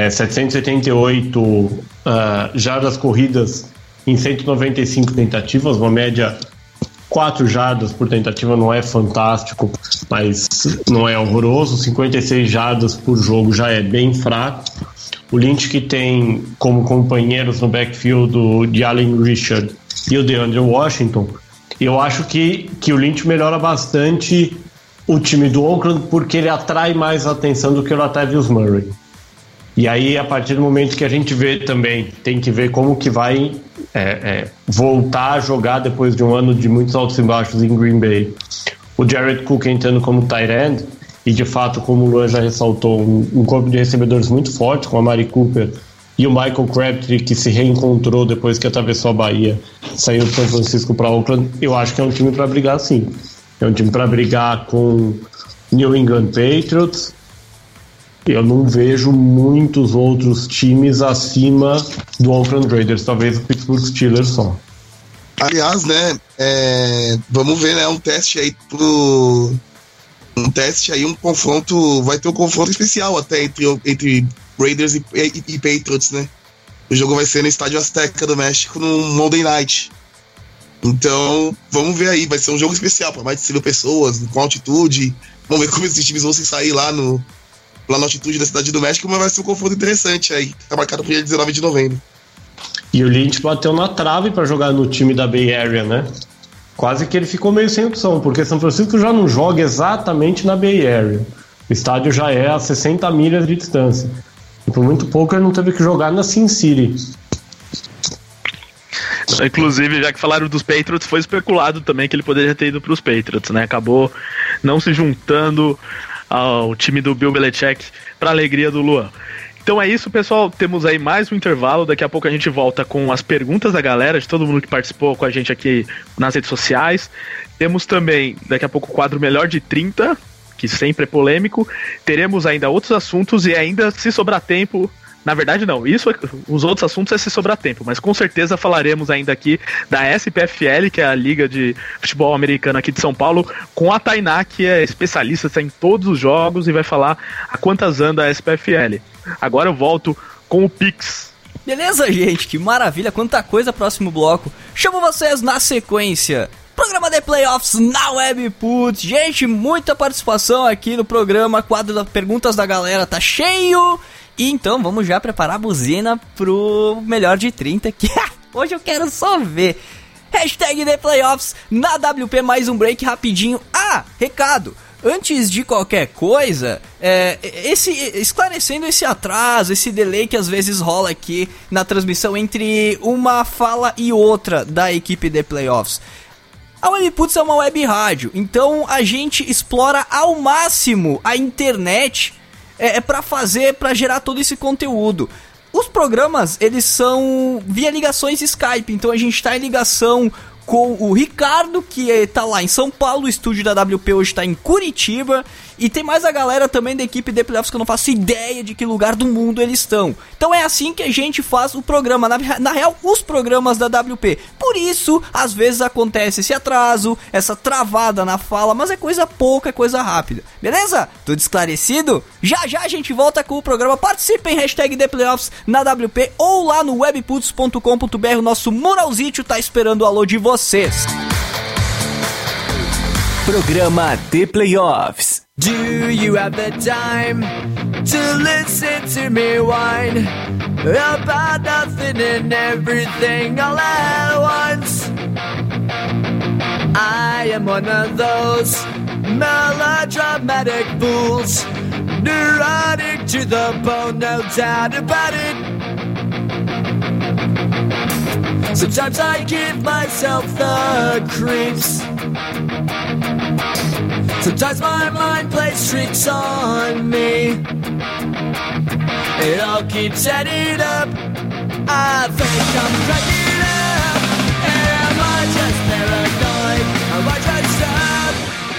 778 jardas corridas em 195 tentativas, uma média 4 jardas por tentativa, não é fantástico, mas não é horroroso. 56 jardas por jogo já é bem fraco. O Lynch, que tem como companheiros no backfield de Allen Richard e o DeAndre Washington, eu acho que o Lynch melhora bastante o time do Oakland, porque ele atrai mais atenção do que o Latavius Murray. E aí, a partir do momento que a gente vê também, tem que ver como que vai voltar a jogar depois de um ano de muitos altos e baixos em Green Bay. O Jared Cook entrando como tight end, e de fato, como o Luan já ressaltou, um corpo de recebedores muito forte, com a Mari Cooper e o Michael Crabtree, que se reencontrou depois que atravessou a Bahia, saiu de São Francisco para Oakland. Eu acho que é um time para brigar, sim. É um time para brigar com New England Patriots. Eu não vejo muitos outros times acima do Oakland Raiders, talvez o Pittsburgh Steelers só. Aliás, né, vamos ver, né, um teste aí, um confronto, vai ter um confronto especial até entre Raiders e Patriots, né? O jogo vai ser no Estádio Azteca do México no Monday Night. Então, vamos ver aí, vai ser um jogo especial para mais de 100 pessoas, com altitude. Vamos ver como esses times vão se sair lá na altitude da Cidade do México, mas vai ser um confronto interessante aí. Tá marcado pro dia 19 de novembro. E o Lynch bateu na trave para jogar no time da Bay Area, né? Quase que ele ficou meio sem opção, porque São Francisco já não joga exatamente na Bay Area. O estádio já é a 60 milhas de distância. E por muito pouco ele não teve que jogar na Sin City. Inclusive, já que falaram dos Patriots, foi especulado também que ele poderia ter ido para os Patriots, né? Acabou não se juntando ao time do Bill Belichick, para alegria do Luan. Então é isso, pessoal, temos aí mais um intervalo, daqui a pouco a gente volta com as perguntas da galera, de todo mundo que participou com a gente aqui nas redes sociais. Temos também, daqui a pouco, o quadro Melhor de 30, que sempre é polêmico. Teremos ainda outros assuntos e ainda, se sobrar tempo... Na verdade não, os outros assuntos é se sobrar tempo, mas com certeza falaremos ainda aqui da SPFL, que é a Liga de Futebol Americano aqui de São Paulo, com a Tainá, que é especialista, está em todos os jogos e vai falar a quantas anda a SPFL. Agora eu volto com o Pix. Beleza, gente? Que maravilha, quanta coisa, próximo bloco. Chamo vocês na sequência. Programa de Playoffs na Webputs. Gente, muita participação aqui no programa, quadro das perguntas da galera tá cheio. E então vamos já preparar a buzina pro Melhor de 30, que hoje eu quero só ver. Hashtag The Playoffs na WP, mais um break rapidinho. Recado, antes de qualquer coisa, esclarecendo esse atraso, esse delay que às vezes rola aqui na transmissão entre uma fala e outra da equipe The Playoffs. A Webputs é uma web rádio, então a gente explora ao máximo a internet para gerar todo esse conteúdo. Os programas, eles são via ligações Skype, então a gente tá em ligação com o Ricardo, que tá lá em São Paulo, o estúdio da WP hoje tá em Curitiba, e tem mais a galera também da equipe de Playoffs que eu não faço ideia de que lugar do mundo eles estão. Então é assim que a gente faz o programa, na real, os programas da WP. Por isso, às vezes acontece esse atraso, essa travada na fala, mas é coisa pouca, é coisa rápida. Beleza? Tudo esclarecido? Já já a gente volta com o programa. Participem, hashtag The Playoffs na WP ou lá no webputs.com.br. O nosso muralzito tá esperando o alô de vocês. Programa The Playoffs. Do you have the time to listen to me whine about nothing and everything all at once? I am one of those melodramatic fools, neurotic to the bone, no doubt about it. Sometimes I give myself the creeps. Sometimes my mind plays tricks on me. It all keeps adding up. I think I'm cracking up. Am I just paranoid? Am I just up?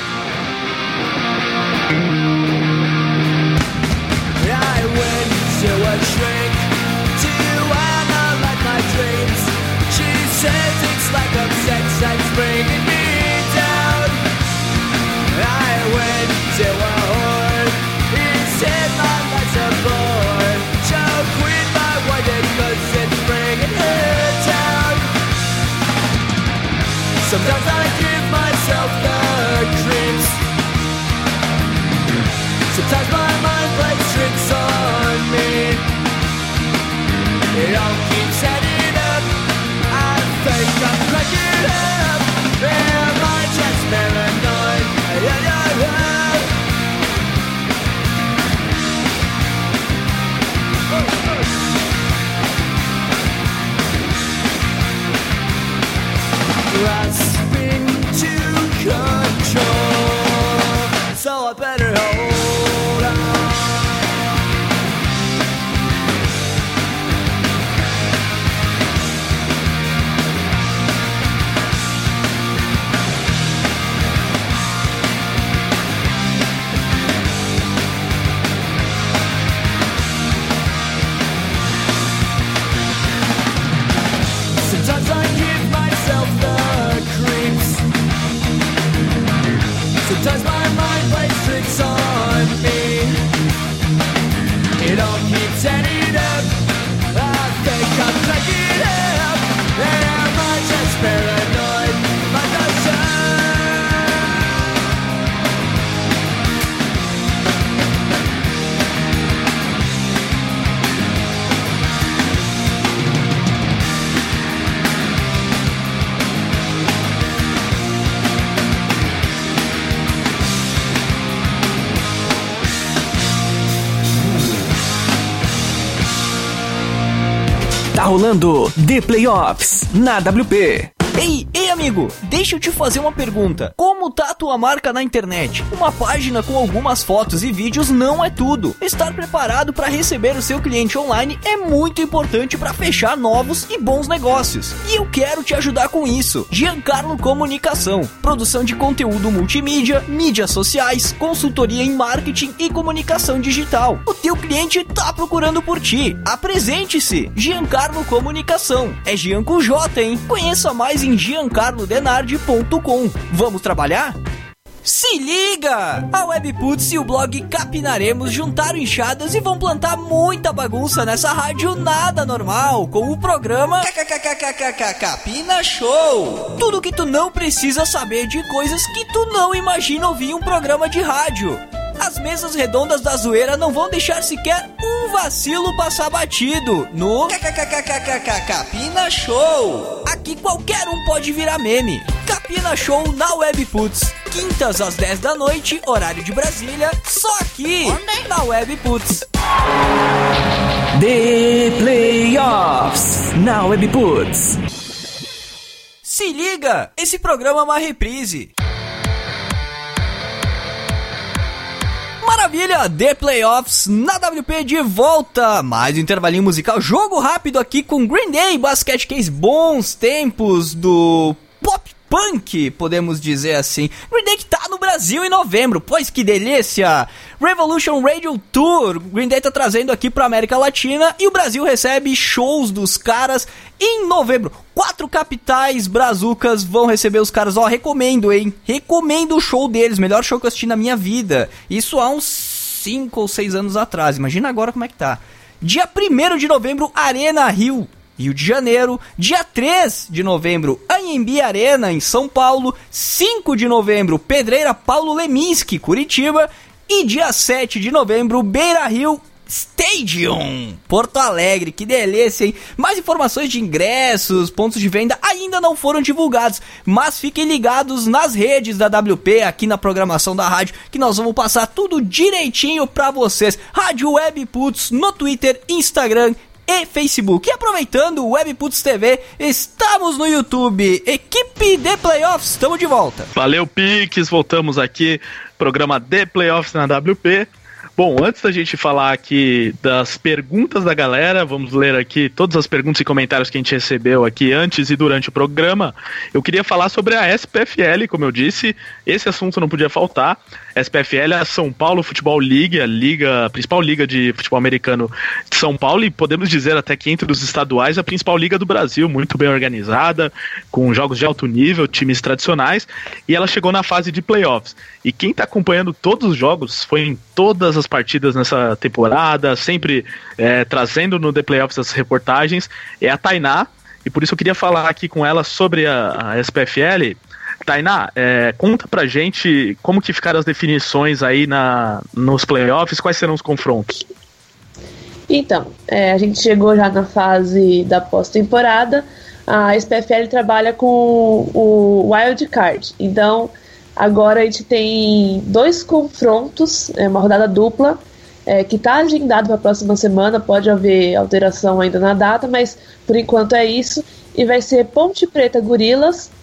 I went to a shrink to analyze my dreams. She says it's like a sex that's bringing me down. I went to a whore. He said my life's a bore. So quit my white cause it's bringing her down. Sometimes I give myself the creeps. Sometimes my mind plays tricks on me. It all keeps adding up. I think I'm cracking up. Am I just paranoid? Grasping to control, so I better hold on. Está rolando The Playoffs na WP. Ei amigo, deixa eu te fazer uma pergunta. Como tá a tua marca na internet? Uma página com algumas fotos e vídeos não é tudo. Estar preparado para receber o seu cliente online é muito importante para fechar novos e bons negócios. E eu quero te ajudar com isso. Giancarlo Comunicação, produção de conteúdo multimídia, mídias sociais, consultoria em marketing e comunicação digital. O teu cliente tá procurando por ti. Apresente-se. Giancarlo Comunicação. É Gian com J, hein? Conheça mais em giancarlodenardi.com. Vamos trabalhar? Se liga! A Webputs e o blog Capinaremos juntaram enxadas e vão plantar muita bagunça nessa rádio nada normal, com o programa Capina Show. Tudo que tu não precisa saber de coisas que tu não imagina ouvir em um programa de rádio. As mesas redondas da zoeira não vão deixar sequer um vacilo passar batido no Capina Show. Aqui qualquer um pode virar meme. Capina Show na Webputs. Quintas às 10 da noite, horário de Brasília, só aqui na Webputs. The Playoffs na Webputs. Se liga, esse programa é uma reprise. Maravilha, The Playoffs na WP de volta. Mais um intervalinho musical, jogo rápido aqui com Green Day, Basket Case, bons tempos do pop punk, podemos dizer assim. Green Day que tá no Brasil em novembro, pois que delícia. Revolution Radio Tour, Green Day tá trazendo aqui pra América Latina e o Brasil recebe shows dos caras em novembro. 4 capitais brazucas vão receber os caras, ó, recomendo, hein? Recomendo o show deles, melhor show que eu assisti na minha vida. Isso há uns 5 ou 6 anos atrás, imagina agora como é que tá. Dia 1º de novembro, Arena Rio de Janeiro. Dia 3 de novembro, Anhembi Arena, em São Paulo. 5 de novembro, Pedreira Paulo Leminski, Curitiba. E dia 7 de novembro, Beira Rio Stadium, Porto Alegre. Que delícia, hein? Mais informações de ingressos, pontos de venda ainda não foram divulgados, mas fiquem ligados nas redes da WP, aqui na programação da rádio, que nós vamos passar tudo direitinho pra vocês. Rádio Webputs no Twitter, Instagram e Facebook. E aproveitando o Webputs TV, estamos no YouTube. Equipe The Playoffs, estamos de volta. Valeu, Piques, voltamos aqui, programa The Playoffs na WP. Bom, antes da gente falar aqui das perguntas da galera, vamos ler aqui todas as perguntas e comentários que a gente recebeu aqui antes e durante o programa. Eu queria falar sobre a SPFL, como eu disse, esse assunto não podia faltar. SPFL é a São Paulo Futebol League, a principal liga de futebol americano de São Paulo, e podemos dizer até que entre os estaduais a principal liga do Brasil, muito bem organizada, com jogos de alto nível, times tradicionais, e ela chegou na fase de playoffs. E quem está acompanhando todos os jogos, foi em todas as partidas nessa temporada, sempre trazendo no The Playoffs as reportagens, é a Tainá, e por isso eu queria falar aqui com ela sobre a SPFL. Tainá, conta pra gente como que ficaram as definições aí nos playoffs, quais serão os confrontos? Então, a gente chegou já na fase da pós-temporada. A SPFL trabalha com o Wild Card, então agora a gente tem 2 confrontos, uma rodada dupla, que está agendado para a próxima semana. Pode haver alteração ainda na data, mas por enquanto é isso, e vai ser Ponte Preta Gorilas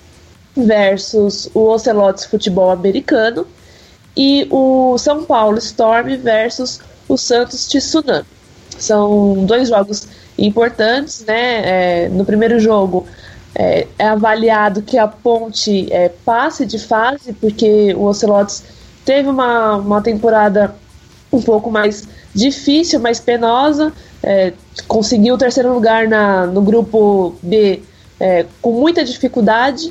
versus o Ocelotes Futebol Americano e o São Paulo Storm versus o Santos Tsunami. São 2 jogos importantes, né? No primeiro jogo é avaliado que a Ponte passe de fase, porque o Ocelotes teve uma temporada um pouco mais difícil, mais penosa, conseguiu o 3º lugar no grupo B com muita dificuldade.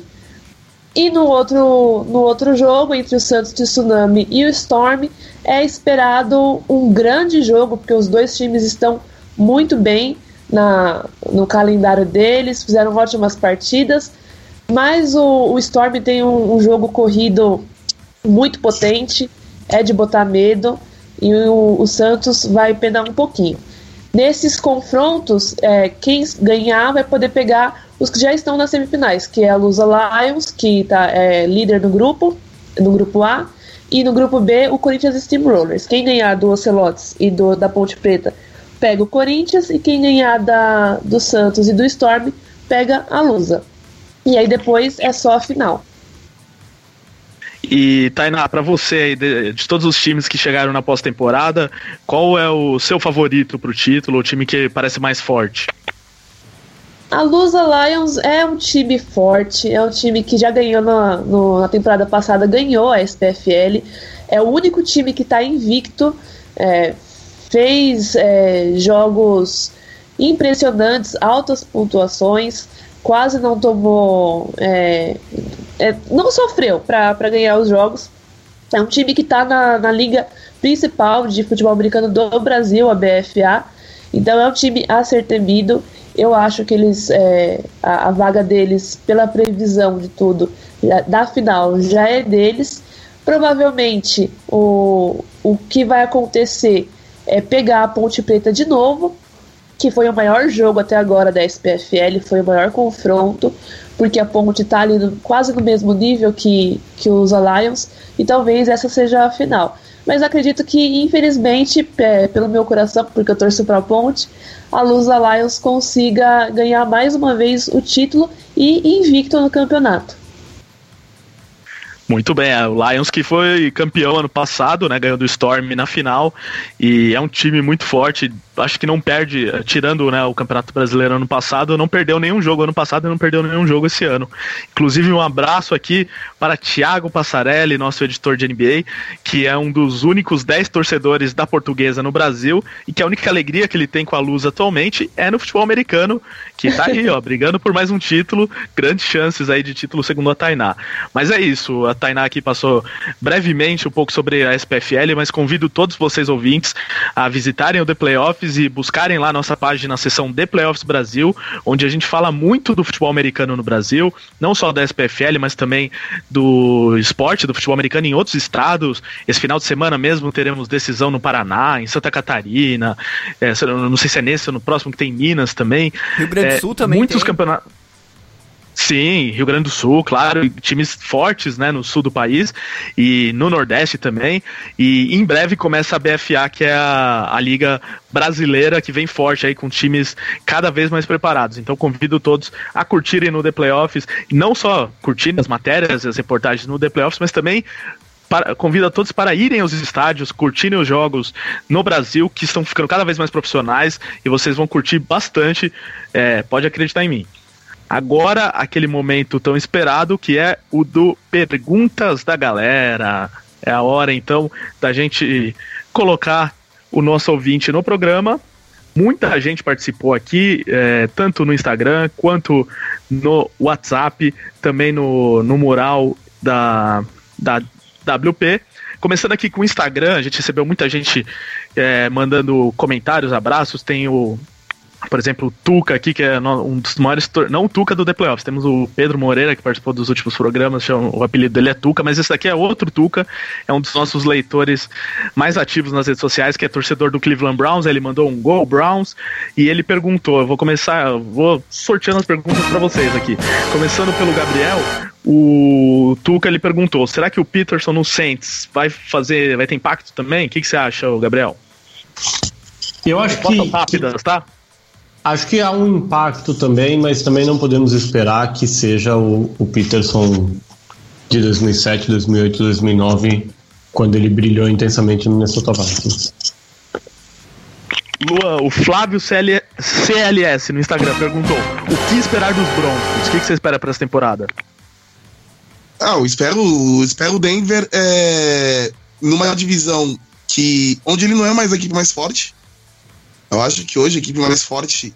E no outro jogo, entre o Santos Tsunami e o Storm, é esperado um grande jogo, porque os 2 times estão muito bem no calendário deles, fizeram ótimas partidas, mas o Storm tem um jogo corrido muito potente, é de botar medo, e o Santos vai penar um pouquinho. Nesses confrontos, quem ganhar vai poder pegar os que já estão nas semifinais, que é a Lusa Lions, que está líder no grupo A, e no grupo B o Corinthians Steamrollers. Quem ganhar do Ocelotes e da Ponte Preta pega o Corinthians, e quem ganhar do Santos e do Storm pega a Lusa. E aí depois é só a final. E Tainá, pra você aí, de todos os times que chegaram na pós-temporada, qual é o seu favorito pro título, o time que parece mais forte? A Lusa Lions é um time forte, é um time que já ganhou na temporada passada, ganhou a SPFL, é o único time que está invicto, fez jogos impressionantes, altas pontuações, quase não tomou, não sofreu para ganhar os jogos. É um time que está na liga principal de futebol americano do Brasil, a BFA, então é um time a ser temido. Eu acho que eles, a vaga deles, pela previsão de tudo, da final já é deles. Provavelmente o que vai acontecer é pegar a Ponte Preta de novo, que foi o maior jogo até agora da SPFL, foi o maior confronto, porque a Ponte está ali quase no mesmo nível que os Lions, e talvez essa seja a final. Mas acredito que, infelizmente, pelo meu coração, porque eu torço para a Ponte, a Lusa Lions consiga ganhar mais uma vez o título e invicto no campeonato. Muito bem, o Lions que foi campeão ano passado, né, ganhou do Storm na final, e é um time muito forte, acho que não perde, tirando, né, o Campeonato Brasileiro ano passado, não perdeu nenhum jogo ano passado e não perdeu nenhum jogo esse ano. Inclusive um abraço aqui para Thiago Passarelli, nosso editor de NBA, que é um dos únicos 10 torcedores da Portuguesa no Brasil, e que a única alegria que ele tem com a Luz atualmente é no futebol americano, que tá aí, ó, brigando por mais um título, grandes chances aí de título segundo a Tainá. Mas é isso, a Tainá aqui passou brevemente um pouco sobre a SPFL, mas convido todos vocês ouvintes a visitarem o The Playoffs e buscarem lá nossa página na seção The Playoffs Brasil, onde a gente fala muito do futebol americano no Brasil, não só da SPFL, mas também do esporte, do futebol americano em outros estados. Esse final de semana mesmo teremos decisão no Paraná, em Santa Catarina, não sei se é nesse ou no próximo, que tem Minas também. Rio Grande do Sul também muitos tem. Campeonatos. Sim, Rio Grande do Sul, claro, times fortes, né, no sul do país e no Nordeste também, e em breve começa a BFA, que é a liga brasileira, que vem forte aí com times cada vez mais preparados. Então convido todos a curtirem no The Playoffs, e não só curtirem as matérias, as reportagens no The Playoffs, mas também convido a todos para irem aos estádios, curtirem os jogos no Brasil, que estão ficando cada vez mais profissionais, e vocês vão curtir bastante, pode acreditar em mim. Agora, aquele momento tão esperado, que é o do Perguntas da Galera. É a hora, então, da gente colocar o nosso ouvinte no programa. Muita gente participou aqui, tanto no Instagram, quanto no WhatsApp, também no mural da WP. Começando aqui com o Instagram, a gente recebeu muita gente mandando comentários, abraços. Tem por exemplo, o Tuca aqui, que é um dos maiores, não o Tuca do The Playoffs, temos o Pedro Moreira, que participou dos últimos programas, o apelido dele é Tuca, mas esse daqui é outro Tuca, é um dos nossos leitores mais ativos nas redes sociais, que é torcedor do Cleveland Browns. Ele mandou um Go Browns, e ele perguntou, vou sorteando as perguntas para vocês aqui, começando pelo Gabriel. O Tuca, ele perguntou, será que o Peterson no Saints vai ter impacto também? O que você acha, Gabriel? Eu acho que... rápidas, tá? Acho que há um impacto também, mas também não podemos esperar que seja o Peterson de 2007, 2008, 2009, quando ele brilhou intensamente no Minnesota Vikings. Lua, o Flávio CLS no Instagram perguntou, o que esperar dos Broncos? O que você espera para essa temporada? Eu espero o Denver numa divisão onde ele não é mais a equipe mais forte. Eu acho que hoje a equipe mais forte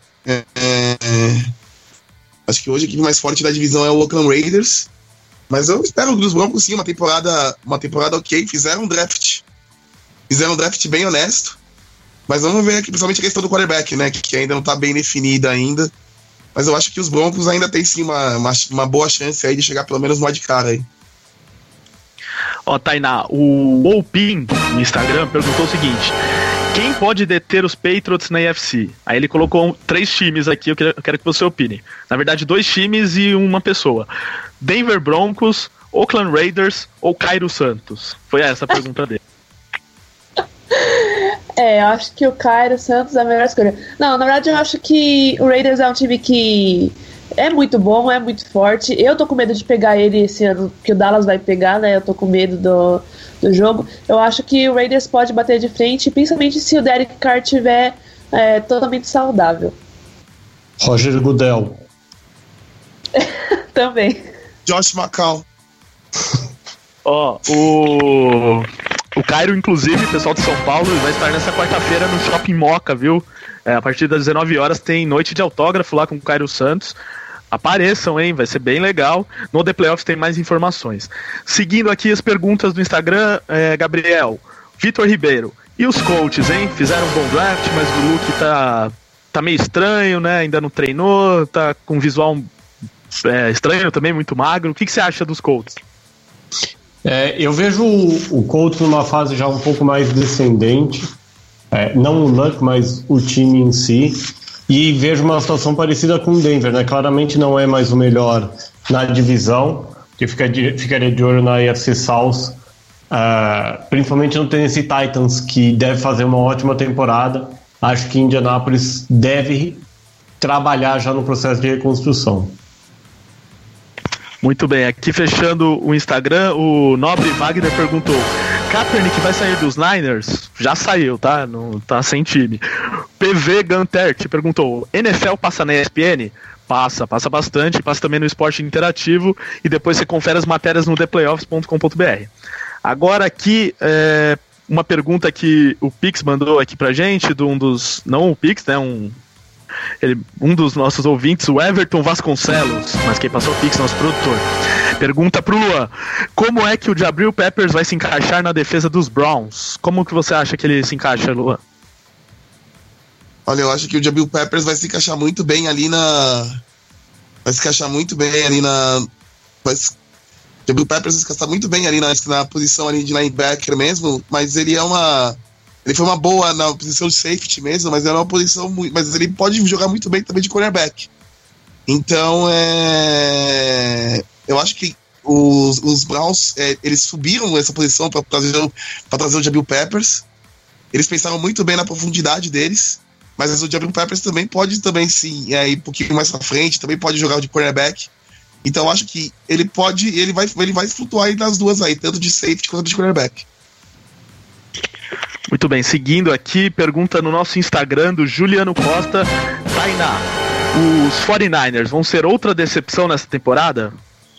da divisão é o Oakland Raiders, mas eu espero dos Broncos sim uma temporada ok. Fizeram um draft bem honesto, mas vamos ver aqui principalmente a questão do quarterback, né, que ainda não está bem definida ainda, mas eu acho que os Broncos ainda tem sim uma boa chance aí de chegar pelo menos no wildcard aí. Ó, Tainá, o Opin no Instagram perguntou o seguinte: quem pode deter os Patriots na AFC? Aí ele colocou 3 times aqui, eu quero que você opine. Na verdade, 2 times e uma pessoa. Denver Broncos, Oakland Raiders ou Cairo Santos? Foi essa a pergunta dele. Eu acho que o Cairo Santos é a melhor escolha. Não, na verdade eu acho que o Raiders é um time que é muito bom, é muito forte. Eu tô com medo de pegar ele esse ano, que o Dallas vai pegar, né? Eu tô com medo do jogo. Eu acho que o Raiders pode bater de frente, principalmente se o Derek Carr estiver totalmente saudável. Roger Goodell. Também. Josh McCown. Ó, o Cairo, inclusive, pessoal de São Paulo, vai estar nessa quarta-feira no Shopping Moca, viu? A partir das 19 horas tem noite de autógrafo lá com o Cairo Santos. Apareçam, hein? Vai ser bem legal. No The Playoffs tem mais informações. Seguindo aqui as perguntas do Instagram, Gabriel, Vitor Ribeiro. E os coaches, hein? Fizeram um bom draft, mas o Luke tá meio estranho, né? Ainda não treinou, tá com um visual estranho também, muito magro. O que você acha dos coaches? Eu vejo o Colts numa fase já um pouco mais descendente, não o Luck, mas o time em si, e vejo uma situação parecida com o Denver, né? Claramente não é mais o melhor na divisão, que ficaria de olho na AFC South, principalmente no Tennessee Titans, que deve fazer uma ótima temporada. Acho que Indianapolis deve trabalhar já no processo de reconstrução. Muito bem, aqui fechando o Instagram, o Nobre Wagner perguntou: Kaepernick vai sair dos Niners? Já saiu, tá? Não tá sem time. PV Gantert perguntou: NFL passa na ESPN? Passa bastante, passa também no Esporte Interativo, e depois você confere as matérias no theplayoffs.com.br. Agora aqui, uma pergunta que o Pix mandou aqui pra gente, de um dos, não o Pix, né, um dos nossos ouvintes, o Everton Vasconcelos, mas quem passou o Pix, nosso produtor, pergunta pro Luan: como é que o Jabril Peppers vai se encaixar na defesa dos Browns? Como que você acha que ele se encaixa, Luan? Olha, eu acho que o Jabril Peppers vai se encaixar muito bem ali na... O Jabril Peppers vai se encaixar muito bem ali na posição ali de linebacker mesmo, mas ele foi uma boa na posição de safety mesmo, mas é uma posição muito... Mas ele pode jogar muito bem também de cornerback. Então, eu acho que os Browns, eles subiram essa posição para trazer o Jabril Peppers. Eles pensaram muito bem na profundidade deles, mas o Jabril Peppers também pode sim, ir um pouquinho mais pra frente, também pode jogar de cornerback. Então, eu acho que ele vai flutuar aí nas duas aí, tanto de safety quanto de cornerback. Muito bem, seguindo aqui, pergunta no nosso Instagram do Juliano Costa: Tainá, os 49ers vão ser outra decepção nessa temporada?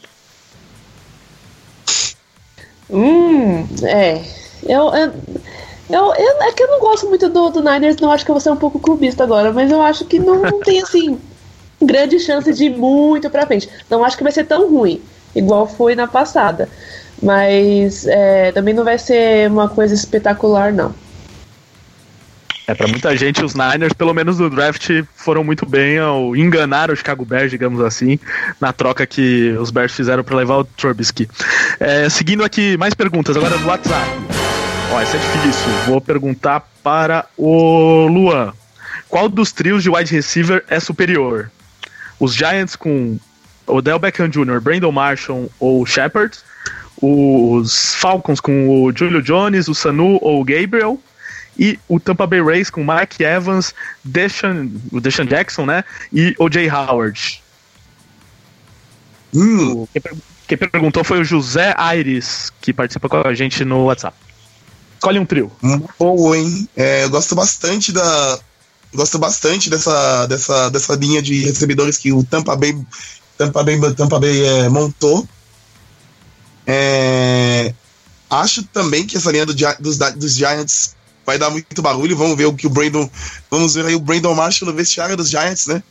É que eu não gosto muito do Niners, não acho que eu vou ser um pouco clubista agora, mas eu acho que não tem, assim, grande chance de ir muito pra frente. Não acho que vai ser tão ruim, igual foi na passada. Mas também não vai ser uma coisa espetacular, não. Pra muita gente, os Niners, pelo menos no draft, foram muito bem ao enganar o Chicago Bears, digamos assim, na troca que os Bears fizeram para levar o Trubisky. Seguindo aqui, mais perguntas, agora do WhatsApp. Essa é difícil. Vou perguntar para o Luan: qual dos trios de wide receiver é superior? Os Giants com Odell Beckham Jr., Brandon Marshall ou Shepard? Os Falcons com o Julio Jones, o Sanu ou o Gabriel? E o Tampa Bay Rays com Mike Evans, o Deshaun Jackson, né? E o Jay Howard. Quem perguntou foi o José Aires, que participa com a gente no WhatsApp. Escolhe um trio. Bom, hein? Eu gosto bastante dessa linha de recebedores que o Tampa Bay montou. Acho também que essa linha dos Giants vai dar muito barulho. Vamos ver aí o Brandon Marshall no vestiário dos Giants, né?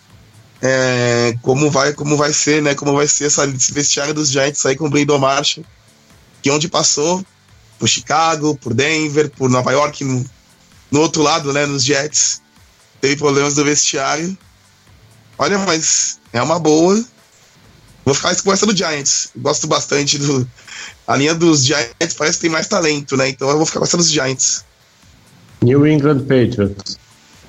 Como vai ser, né? Como vai ser esse vestiário dos Giants aí com o Brandon Marshall, que onde passou, por Chicago, por Denver, por Nova York, no outro lado, né? Nos Jets, teve problemas do vestiário. Olha, mas é uma boa. Vou ficar com essa do Giants. Gosto bastante a linha dos Giants, parece que tem mais talento, né? Então eu vou ficar com essa dos Giants. New England Patriots.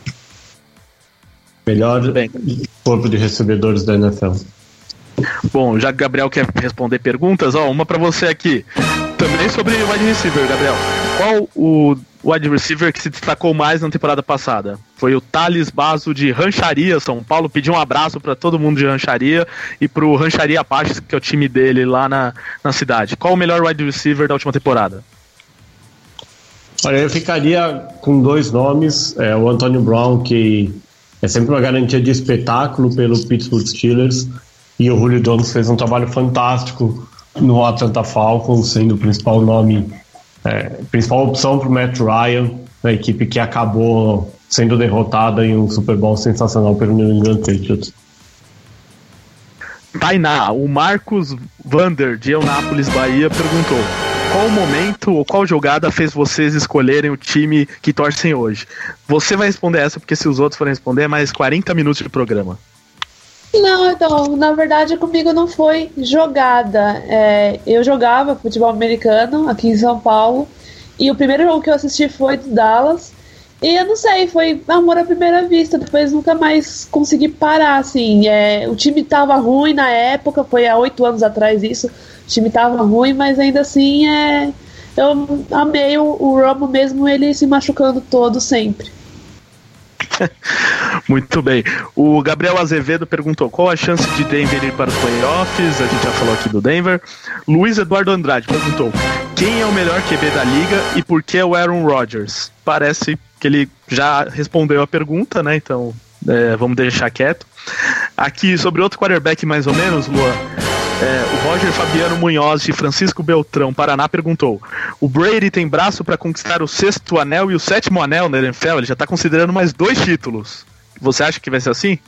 Melhor corpo de recebedores da NFL. Bom, já que o Gabriel quer responder perguntas, uma pra você aqui. Também sobre o wide receiver, Gabriel. Qual o wide receiver que se destacou mais na temporada passada? Foi o Thales Basso de Rancharia, São Paulo. Pediu um abraço para todo mundo de Rancharia e pro Rancharia Apaches, que é o time dele lá na cidade. Qual o melhor wide receiver da última temporada? Olha, eu ficaria com 2 nomes. O Antonio Brown, que é sempre uma garantia de espetáculo pelo Pittsburgh Steelers, e o Julio Jones fez um trabalho fantástico no Atlanta Falcons, sendo o principal nome, principal opção para o Matt Ryan, da equipe que acabou sendo derrotada em um Super Bowl sensacional pelo New England Patriots. Tainá, o Marcos Vander, de Eunápolis, Bahia, perguntou: qual momento ou qual jogada fez vocês escolherem o time que torcem hoje? Você vai responder essa, porque se os outros forem responder, é mais 40 minutos de programa. Não, então, na verdade comigo não foi jogada. Eu jogava futebol americano aqui em São Paulo, e o primeiro jogo que eu assisti foi do Dallas, e eu não sei, foi amor à primeira vista. Depois nunca mais consegui parar, assim. O time tava ruim na época, foi há 8 anos atrás isso. O time tava ruim, mas ainda assim eu amei o Romo, mesmo ele se machucando todo sempre. Muito bem. O Gabriel Azevedo perguntou: qual a chance de Denver ir para os playoffs? A gente já falou aqui do Denver. Luiz Eduardo Andrade perguntou: quem é o melhor QB da liga e por que o Aaron Rodgers? Parece que ele já respondeu a pergunta, né? Então vamos deixar quieto. Aqui sobre outro quarterback mais ou menos, Luan, o Roger Fabiano Munhoz de Francisco Beltrão, Paraná, perguntou: o Brady tem braço para conquistar o 6º anel e o 7º anel na NFL? Ele já está considerando mais 2 títulos. Você acha que vai ser assim?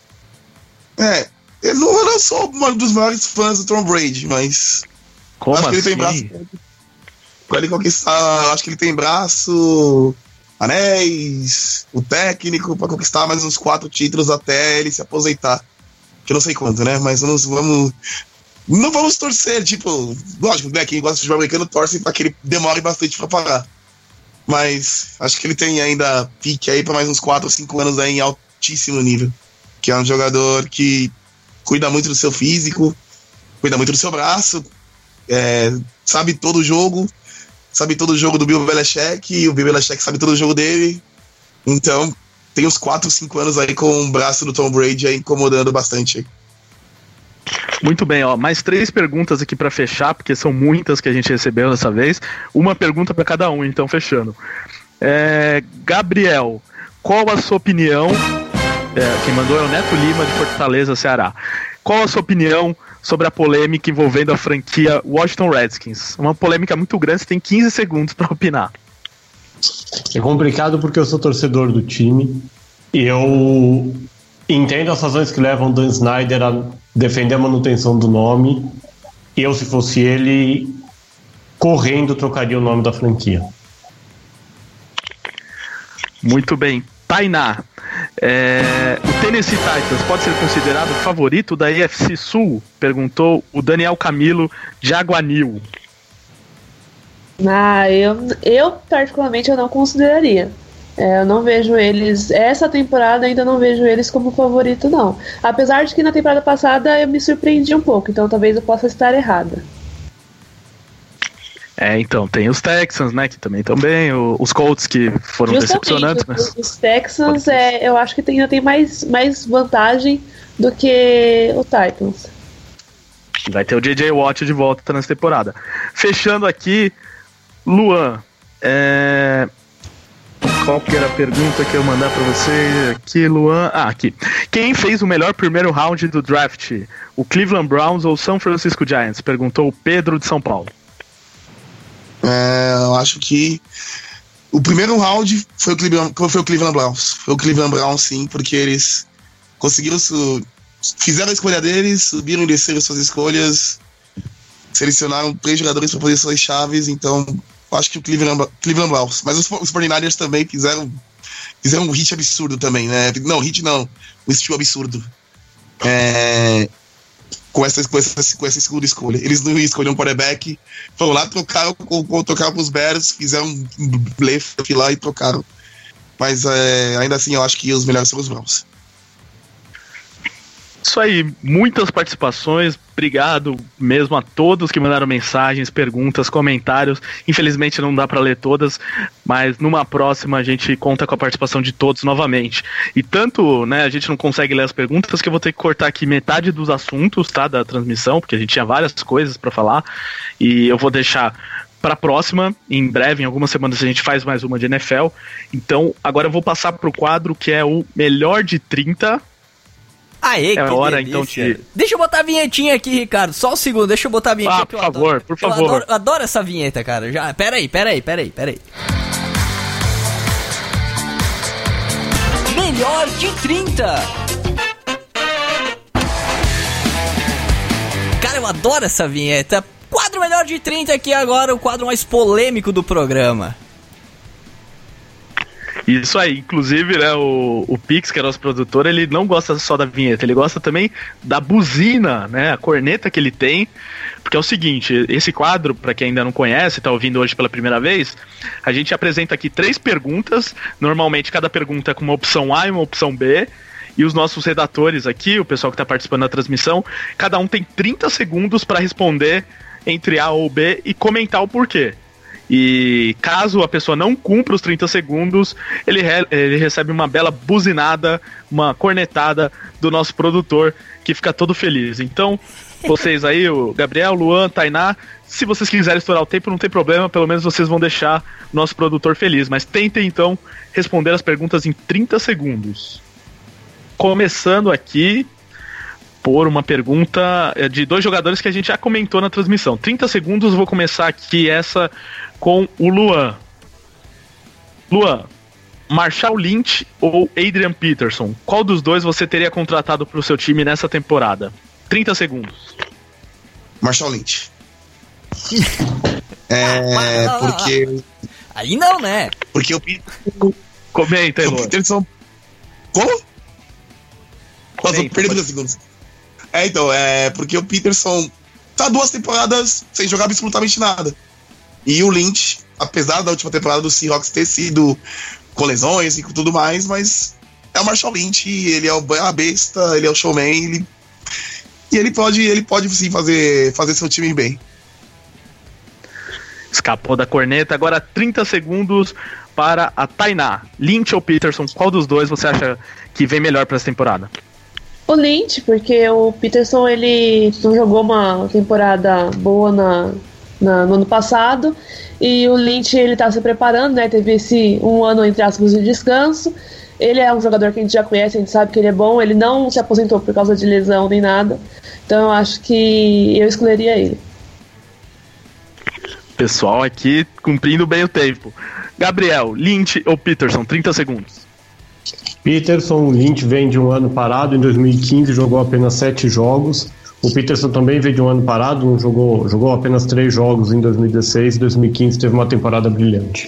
Eu não sou um dos maiores fãs do Tom Brady, mas como acho assim? Que ele tem braço para ele conquistar. Acho que ele tem braço, anéis, o técnico para conquistar mais uns 4 títulos até ele se aposentar. Que eu não sei quanto, né? Mas não vamos torcer, tipo, lógico, né? Quem gosta de futebol americano torce para que ele demore bastante para parar. Mas acho que ele tem ainda pique aí para mais uns 4 ou 5 anos aí em altíssimo nível. Que é um jogador que cuida muito do seu físico, cuida muito do seu braço, sabe todo o jogo do Bill Belichick, e o Bill Belichick sabe todo o jogo dele. Então, tem uns 4 ou 5 anos aí com o braço do Tom Brady aí incomodando bastante. Muito bem, mais 3 perguntas aqui para fechar, porque são muitas que a gente recebeu dessa vez. Uma pergunta para cada um, então fechando. Gabriel, qual a sua opinião? Quem mandou é o Neto Lima, de Fortaleza, Ceará. Qual a sua opinião sobre a polêmica envolvendo a franquia Washington Redskins? Uma polêmica muito grande, você tem 15 segundos para opinar. É complicado porque eu sou torcedor do time e eu entendo as razões que levam Dan Snyder a defender a manutenção do nome. Eu, se fosse ele, correndo trocaria o nome da franquia. Muito bem. Tainá, o Tennessee Titans pode ser considerado o favorito da AFC Sul? Perguntou o Daniel Camilo de Aguanil. Eu particularmente eu não consideraria. Eu não vejo eles, essa temporada ainda não vejo eles como favorito, não. Apesar de que na temporada passada eu me surpreendi um pouco, então talvez eu possa estar errada. Então, tem os Texans, né, que também estão bem, os Colts que foram decepcionantes. Mas... Os Texans, eu acho que ainda tem mais vantagem do que o Titans. Vai ter o J.J. Watt de volta nessa temporada. Fechando aqui, Luan, qual que era a pergunta que eu mandar pra você aqui, Luan? Aqui. Quem fez o melhor primeiro round do draft? O Cleveland Browns ou o San Francisco Giants? Perguntou o Pedro de São Paulo. Eu acho que o primeiro round foi o Cleveland Browns. Foi o Cleveland Browns, sim, porque eles conseguiram, fizeram a escolha deles, subiram e desceram suas escolhas, selecionaram 3 jogadores para posições chaves, então acho que o Cleveland Browns. Mas os 49ers também fizeram um hit absurdo também, né? Não, hit não, um estilo absurdo. Com essa segunda escolha. Eles não escolheram um quarterback, foram lá, trocaram com os Bears, fizeram um blefe lá e trocaram. Mas ainda assim eu acho que os melhores são os Browns. Isso aí, muitas participações, obrigado mesmo a todos que mandaram mensagens, perguntas, comentários. Infelizmente não dá para ler todas, mas numa próxima a gente conta com a participação de todos novamente. E tanto, né, a gente não consegue ler as perguntas que eu vou ter que cortar aqui metade dos assuntos, tá, da transmissão, porque a gente tinha várias coisas para falar, e eu vou deixar para a próxima, em breve, em algumas semanas a gente faz mais uma de NFL. Então, agora eu vou passar pro quadro que é o melhor de 30. Aê, é que hora, delícia. então, de... Deixa eu botar a vinhetinha aqui, Ricardo. Só um segundo, deixa eu botar a vinhetinha. Ah, por favor, por favor. Eu adoro essa vinheta, cara. Já, pera aí. Melhor de 30. Cara, eu adoro essa vinheta. Quadro melhor de 30 aqui agora, o quadro mais polêmico do programa. Isso aí, inclusive, né, o Pix, que é nosso produtor, ele não gosta só da vinheta, ele gosta também da buzina, né, a corneta que ele tem, porque é o seguinte, esse quadro, para quem ainda não conhece, tá ouvindo hoje pela primeira vez, a gente apresenta aqui 3 perguntas, normalmente cada pergunta é com uma opção A e uma opção B, e os nossos redatores aqui, o pessoal que tá participando da transmissão, cada um tem 30 segundos para responder entre A ou B e comentar o porquê. E caso a pessoa não cumpra os 30 segundos, ele recebe uma bela buzinada, uma cornetada do nosso produtor, que fica todo feliz. Então, vocês aí, o Gabriel, Luan, Tainá, se vocês quiserem estourar o tempo, não tem problema, pelo menos vocês vão deixar o nosso produtor feliz. Mas tentem, então, responder as perguntas em 30 segundos. Começando aqui por uma pergunta de 2 jogadores que a gente já comentou na transmissão. 30 segundos, eu vou começar aqui essa com o Luan. Luan, Marshall Lynch ou Adrian Peterson? Qual dos dois você teria contratado para o seu time nessa temporada? 30 segundos. Marshall Lynch. Porque... Aí não, né? Porque o Peterson... Comenta aí, Luan. O Peterson... Como? Nossa, eu perdi 30 segundos. Então, porque o Peterson tá 2 temporadas sem jogar absolutamente nada. E o Lynch, apesar da última temporada do Seahawks ter sido com lesões e com tudo mais, mas é o Marshall Lynch, ele é uma besta, ele é o showman, ele pode sim fazer seu time bem. Escapou da corneta, agora 30 segundos para a Tainá. Lynch ou Peterson, qual dos dois você acha que vem melhor para essa temporada? O Lynch, porque o Peterson ele não jogou uma temporada boa no ano passado, e o Lynch ele tá se preparando, né? Teve esse 1 ano entre aspas de descanso. Ele é um jogador que a gente já conhece, a gente sabe que ele é bom, ele não se aposentou por causa de lesão nem nada, então eu acho que eu escolheria ele. Pessoal aqui cumprindo bem o tempo. Gabriel, Lynch ou Peterson? 30 segundos. Peterson. Lynch vem de um ano parado, em 2015 jogou apenas 7 jogos. O Peterson também veio de um ano parado, jogou apenas 3 jogos em 2016 e 2015 teve uma temporada brilhante.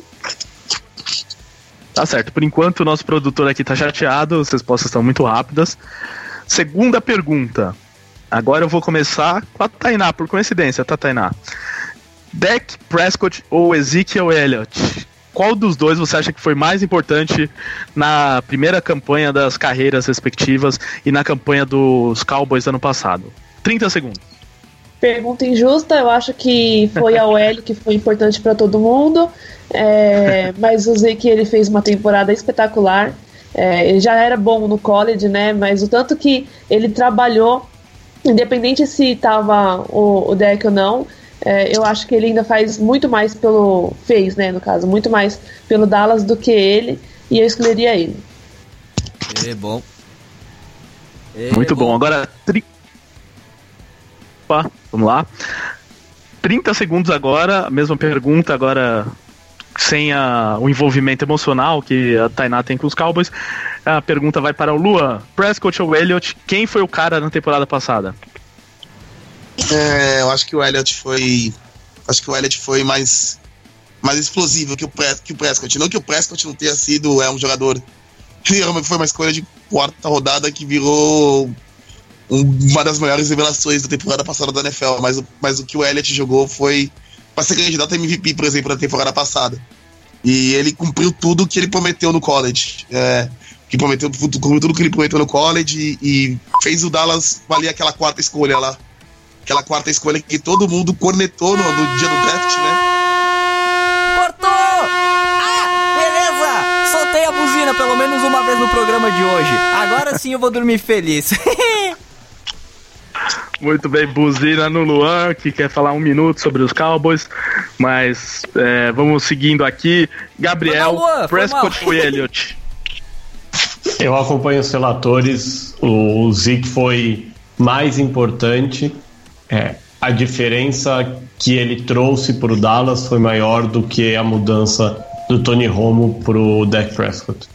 Tá certo, por enquanto o nosso produtor aqui tá chateado, as respostas estão muito rápidas. Segunda pergunta. Agora eu vou começar com a Tainá, por coincidência, tá, Tainá? Dak Prescott ou Ezekiel Elliott? Qual dos dois você acha que foi mais importante na primeira campanha das carreiras respectivas e na campanha dos Cowboys ano passado? 30 segundos. Pergunta injusta, eu acho que foi a OL que foi importante para todo mundo, mas o Zeke ele fez uma temporada espetacular, ele já era bom no college, né? Mas o tanto que ele trabalhou, independente se estava o Dak ou não, eu acho que ele ainda faz muito mais muito mais pelo Dallas do que ele, e eu escolheria ele. É bom. Muito bom. Agora, vamos lá. 30 segundos agora, a mesma pergunta, agora sem o envolvimento emocional que a Tainá tem com os Cowboys. A pergunta vai para o Luan. Prescott ou Elliott, quem foi o cara na temporada passada? Eu acho que o Elliott foi. Acho que o Elliott foi mais explosivo que o Prescott. Não que o Prescott não tenha sido um jogador. Ele foi uma escolha de 4ª rodada que virou uma das maiores revelações da temporada passada da NFL. Mas o que o Elliott jogou foi para ser candidato a MVP, por exemplo, na temporada passada. E ele cumpriu tudo o que ele prometeu no college. que prometeu tudo que ele prometeu no college e fez o Dallas valer aquela quarta escolha lá. Aquela quarta escolha que todo mundo cornetou no dia do draft, né? Cortou! Ah, beleza! Soltei a buzina pelo menos uma vez no programa de hoje. Agora sim eu vou dormir feliz. Muito bem, buzina no Luan, que quer falar 1 minuto sobre os Cowboys, mas vamos seguindo aqui. Gabriel, Prescott ou Elliott? Eu acompanho os relatores, o Zeke foi mais importante, a diferença que ele trouxe para o Dallas foi maior do que a mudança do Tony Romo para o Dak Prescott.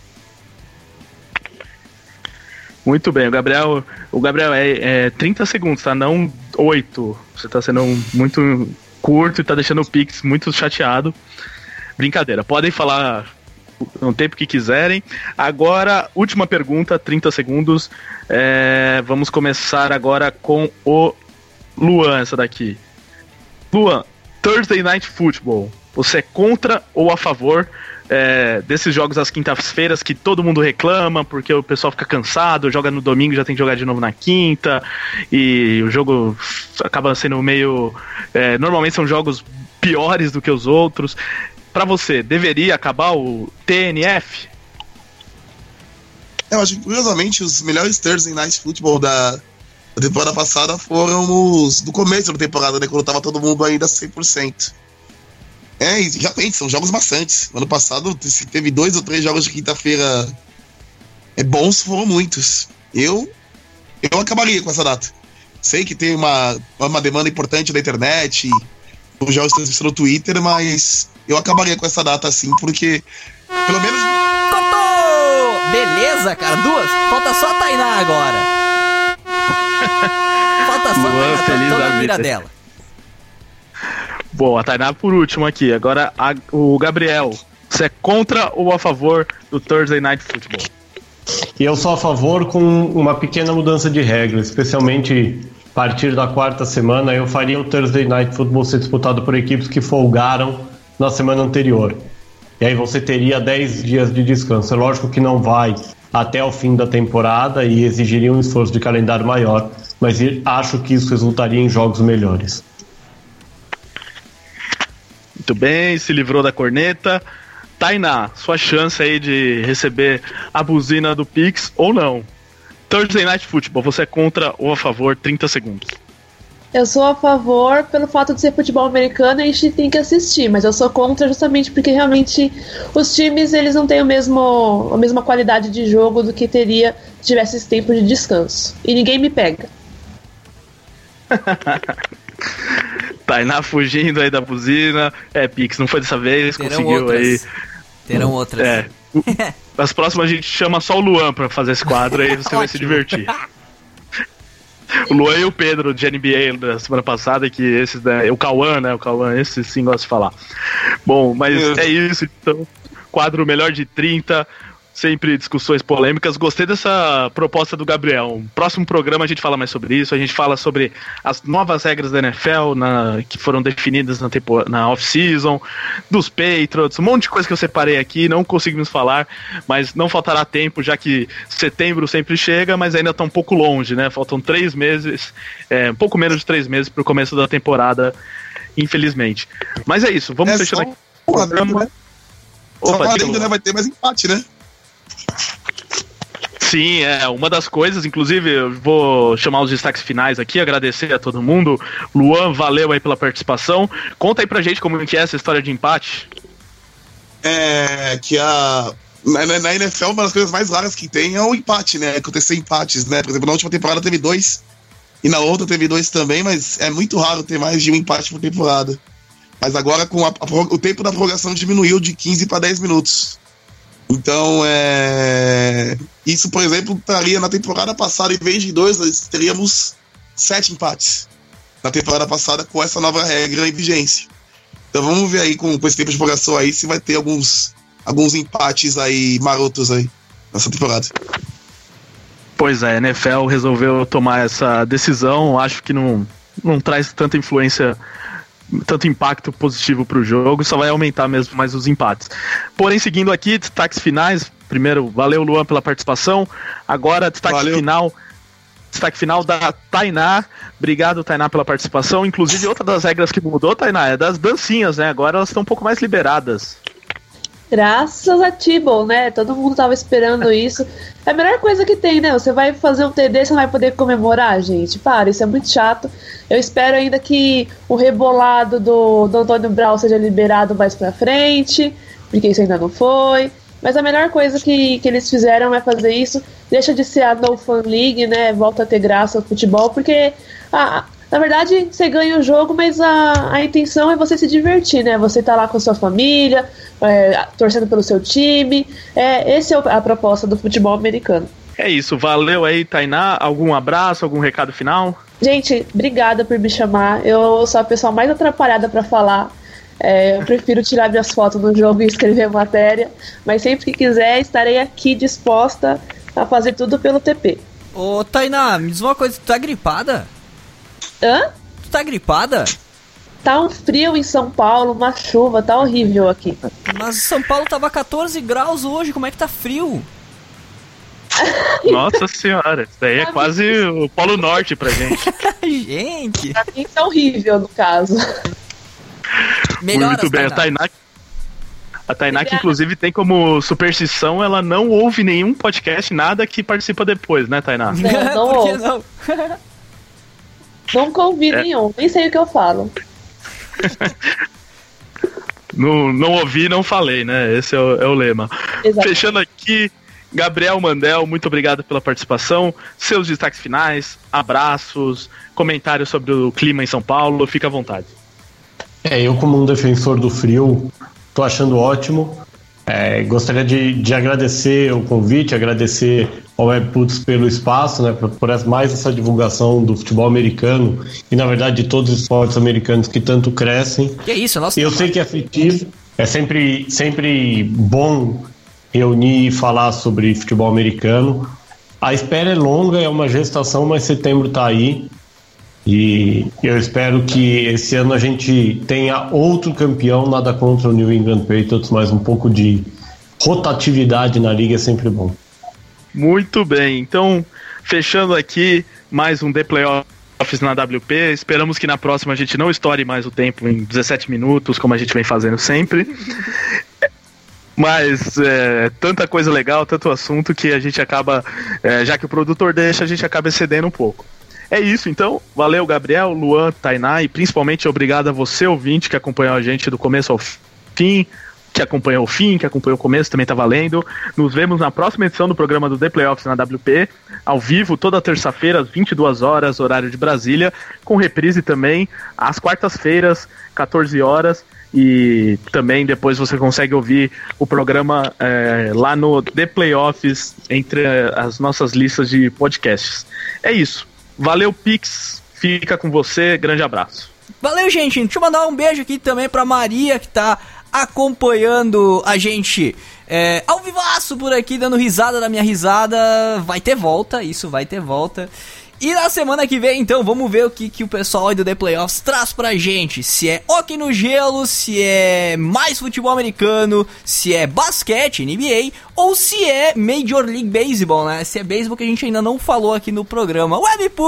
Muito bem, o Gabriel é 30 segundos, tá? Não 8. Você tá sendo muito curto e tá deixando o Pix muito chateado. Brincadeira, podem falar no tempo que quiserem. Agora, última pergunta, 30 segundos. Vamos começar agora com o Luan, essa daqui. Luan, Thursday Night Football, você é contra ou a favor desses jogos às quintas-feiras que todo mundo reclama porque o pessoal fica cansado, joga no domingo, já tem que jogar de novo na quinta e o jogo acaba sendo meio... normalmente são jogos piores do que os outros. Pra você, deveria acabar o TNF? Eu acho que, curiosamente, os melhores Thursday Night Football da temporada passada foram os do começo da temporada, né, quando tava todo mundo ainda 100%. E realmente, são jogos bastantes. Ano passado teve 2 ou 3 jogos de quinta-feira bons, foram muitos. Eu acabaria com essa data. Sei que tem uma demanda importante da internet, os jogos de transmissão no Twitter, mas eu acabaria com essa data assim, porque pelo menos... Cortou! Beleza, cara, 2. Falta só a Tainá agora. Falta só a Tainá, feliz toda da a mira vida dela. Bom, a Tainá por último aqui. Agora o Gabriel, você é contra ou a favor do Thursday Night Football? E eu sou a favor com uma pequena mudança de regra, especialmente a partir da quarta semana. Eu faria o Thursday Night Football ser disputado por equipes que folgaram na semana anterior. E aí você teria 10 dias de descanso. É lógico que não vai até o fim da temporada e exigiria um esforço de calendário maior, mas acho que isso resultaria em jogos melhores. Muito bem, se livrou da corneta. Tainá, sua chance aí de receber a buzina do Pix ou não. Thursday Night Football, você é contra ou a favor? 30 segundos. Eu sou a favor pelo fato de ser futebol americano e a gente tem que assistir, mas eu sou contra justamente porque realmente os times eles não têm a mesma qualidade de jogo do que teria se tivesse esse tempo de descanso. E ninguém me pega. Tainá fugindo aí da buzina. Pix, não foi dessa vez, Terão conseguiu outras. aí. Terão outras. As próximas a gente chama só o Luan pra fazer esse quadro aí, você vai se divertir. O Luan e o Pedro de NBA da semana passada, que esses, né, o Cauã, esse sim gosta de falar. Bom, mas é isso, então. Quadro melhor de 30, sempre discussões polêmicas. Gostei dessa proposta do Gabriel. No próximo programa a gente fala mais sobre isso, a gente fala sobre as novas regras da NFL que foram definidas na off-season, dos Patriots, um monte de coisa que eu separei aqui, não conseguimos falar, mas não faltará tempo, já que setembro sempre chega, mas ainda está um pouco longe, né? Faltam 3 meses, um pouco menos de 3 meses para o começo da temporada, infelizmente. Mas é isso, vamos fechando aqui o programa. Né? Opa, ainda, né? Vai ter mais empate, né? Sim, uma das coisas, inclusive eu vou chamar os destaques finais aqui, agradecer a todo mundo. Luan, valeu aí pela participação. Conta aí pra gente como que é essa história de empate. Na NFL uma das coisas mais raras que tem é o empate, né? Acontecer empates, né? Por exemplo, na última temporada teve 2 e na outra teve 2 também, mas é muito raro ter mais de um empate por temporada. Mas agora com o tempo da prorrogação diminuiu de 15 para 10 minutos. Então, isso, por exemplo, estaria na temporada passada, em vez de 2, nós teríamos 7 empates na temporada passada com essa nova regra em vigência. Então vamos ver aí com esse tempo de prorrogação aí se vai ter alguns empates aí marotos aí nessa temporada. Pois é, a NFL resolveu tomar essa decisão, acho que não traz tanta influência tanto impacto positivo pro jogo, só vai aumentar mesmo mais os empates. Porém, seguindo aqui, destaques finais. Primeiro, valeu, Luan, pela participação. Agora, destaque final da Tainá. Obrigado, Tainá, pela participação. Inclusive, outra das regras que mudou, Tainá, é das dancinhas, né? Agora elas estão um pouco mais liberadas. Graças a T-Ball, né? Todo mundo tava esperando isso. É a melhor coisa que tem, né? Você vai fazer um TD, você não vai poder comemorar, gente. Para, isso é muito chato. Eu espero ainda que o rebolado do Antônio Brown seja liberado mais pra frente, porque isso ainda não foi. Mas a melhor coisa que eles fizeram é fazer isso. Deixa de ser a No Fun League, né? Volta a ter graça ao futebol, porque na verdade você ganha o jogo, mas a intenção é você se divertir, né? Você tá lá com a sua família, torcendo pelo seu time. Essa é a proposta do futebol americano. É isso, valeu aí, Tainá. Algum abraço, algum recado final? Gente, obrigada por me chamar. Eu sou a pessoa mais atrapalhada pra falar. Eu prefiro tirar minhas fotos no jogo e escrever matéria, mas sempre que quiser estarei aqui disposta a fazer tudo pelo TP. Ô, Tainá, me diz uma coisa, tu tá gripada? Hã? Tu tá gripada? Tá um frio em São Paulo, uma chuva, tá horrível aqui. Mas São Paulo tava 14 graus hoje, como é que tá frio? Nossa senhora, isso daí é quase o Polo Norte pra gente. Gente! Pra mim tá horrível, no caso. Melhoras, muito bem, a Tainá que inclusive tem como superstição, ela não ouve nenhum podcast, nada que participa depois, né, Tainá? Não Por que ouço. não? Nunca ouvi nenhum, nem sei o que eu falo. Não ouvi, não falei, né? Esse é o lema. Exatamente. Fechando aqui, Gabriel Mandel, muito obrigado pela participação. Seus destaques finais, abraços, comentários sobre o clima em São Paulo, fica à vontade. Eu como um defensor do frio, tô achando ótimo. Gostaria de agradecer o convite, agradecer ao Webputs pelo espaço, né, por mais essa divulgação do futebol americano e, na verdade, de todos os esportes americanos que tanto crescem. Que isso, nossa. Eu sei que é afetivo, é sempre bom reunir e falar sobre futebol americano. A espera é longa, é uma gestação, mas setembro tá aí. E eu espero que esse ano a gente tenha outro campeão, nada contra o New England Patriots, mas um pouco de rotatividade na liga é sempre bom. Muito bem, então fechando aqui mais um The Playoffs na WP, esperamos que na próxima a gente não estoure mais o tempo em 17 minutos, como a gente vem fazendo sempre. Mas tanta coisa legal, tanto assunto que a gente acaba, já que o produtor deixa, a gente acaba excedendo um pouco. É isso, então. Valeu, Gabriel, Luan, Tainá, e principalmente obrigado a você, ouvinte, que acompanhou a gente do começo ao fim, que acompanhou o fim, que acompanhou o começo, também tá valendo. Nos vemos na próxima edição do programa do The Playoffs na WP, ao vivo, toda terça-feira, às 22 horas, horário de Brasília, com reprise também, às quartas-feiras, 14 horas, e também depois você consegue ouvir o programa lá no The Playoffs, entre as nossas listas de podcasts. É isso. Valeu, Pix, fica com você, grande abraço. Valeu, gente, deixa eu mandar um beijo aqui também pra Maria, que tá acompanhando a gente ao vivaço por aqui, dando risada da minha risada. Vai ter volta, isso vai ter volta. E na semana que vem, então, vamos ver o que o pessoal aí do The Playoffs traz pra gente. Se é hóquei no gelo, se é mais futebol americano, se é basquete, NBA, ou se é Major League Baseball, né? Se é beisebol que a gente ainda não falou aqui no programa.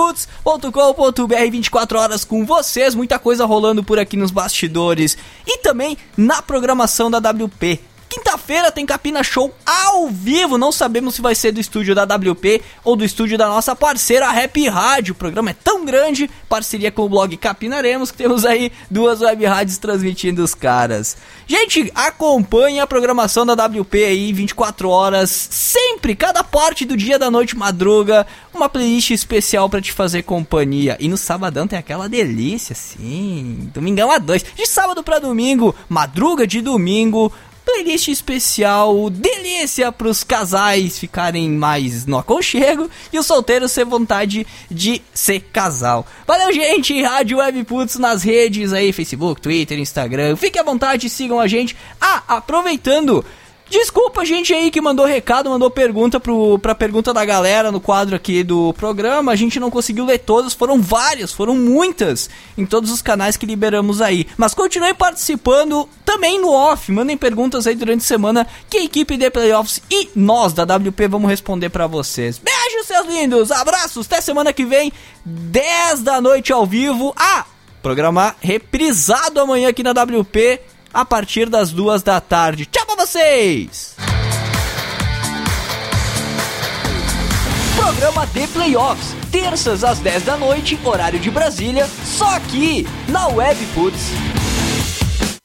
Webputs.com.br, 24 horas com vocês, muita coisa rolando por aqui nos bastidores e também na programação da WP. Quinta-feira tem Capina Show ao vivo, não sabemos se vai ser do estúdio da WP ou do estúdio da nossa parceira Rap Rádio. O programa é tão grande, parceria com o blog Capinaremos, que temos aí 2 web rádios transmitindo os caras. Gente, acompanhe a programação da WP aí, 24 horas, sempre, cada parte do dia, da noite, madruga, uma playlist especial pra te fazer companhia. E no sabadão tem aquela delícia, sim, domingão a 2, de sábado pra domingo, madruga de domingo, playlist especial, delícia pros casais ficarem mais no aconchego e os solteiros ter vontade de ser casal. Valeu, gente, Rádio Webputs nas redes aí, Facebook, Twitter, Instagram, fique à vontade, sigam a gente. Aproveitando, Desculpa, gente aí que mandou recado, mandou pergunta pra pergunta da galera no quadro aqui do programa. A gente não conseguiu ler todas, foram várias, foram muitas em todos os canais que liberamos aí. Mas continuem participando também no off, mandem perguntas aí durante a semana que a equipe de Playoffs e nós da WP vamos responder pra vocês. Beijos, seus lindos, abraços, até semana que vem, 10 da noite ao vivo. Programa reprisado amanhã aqui na WP a partir das 2 da tarde. Tchau pra vocês! Programa The Playoffs, terças às 10 da noite, horário de Brasília, só aqui na Webputs.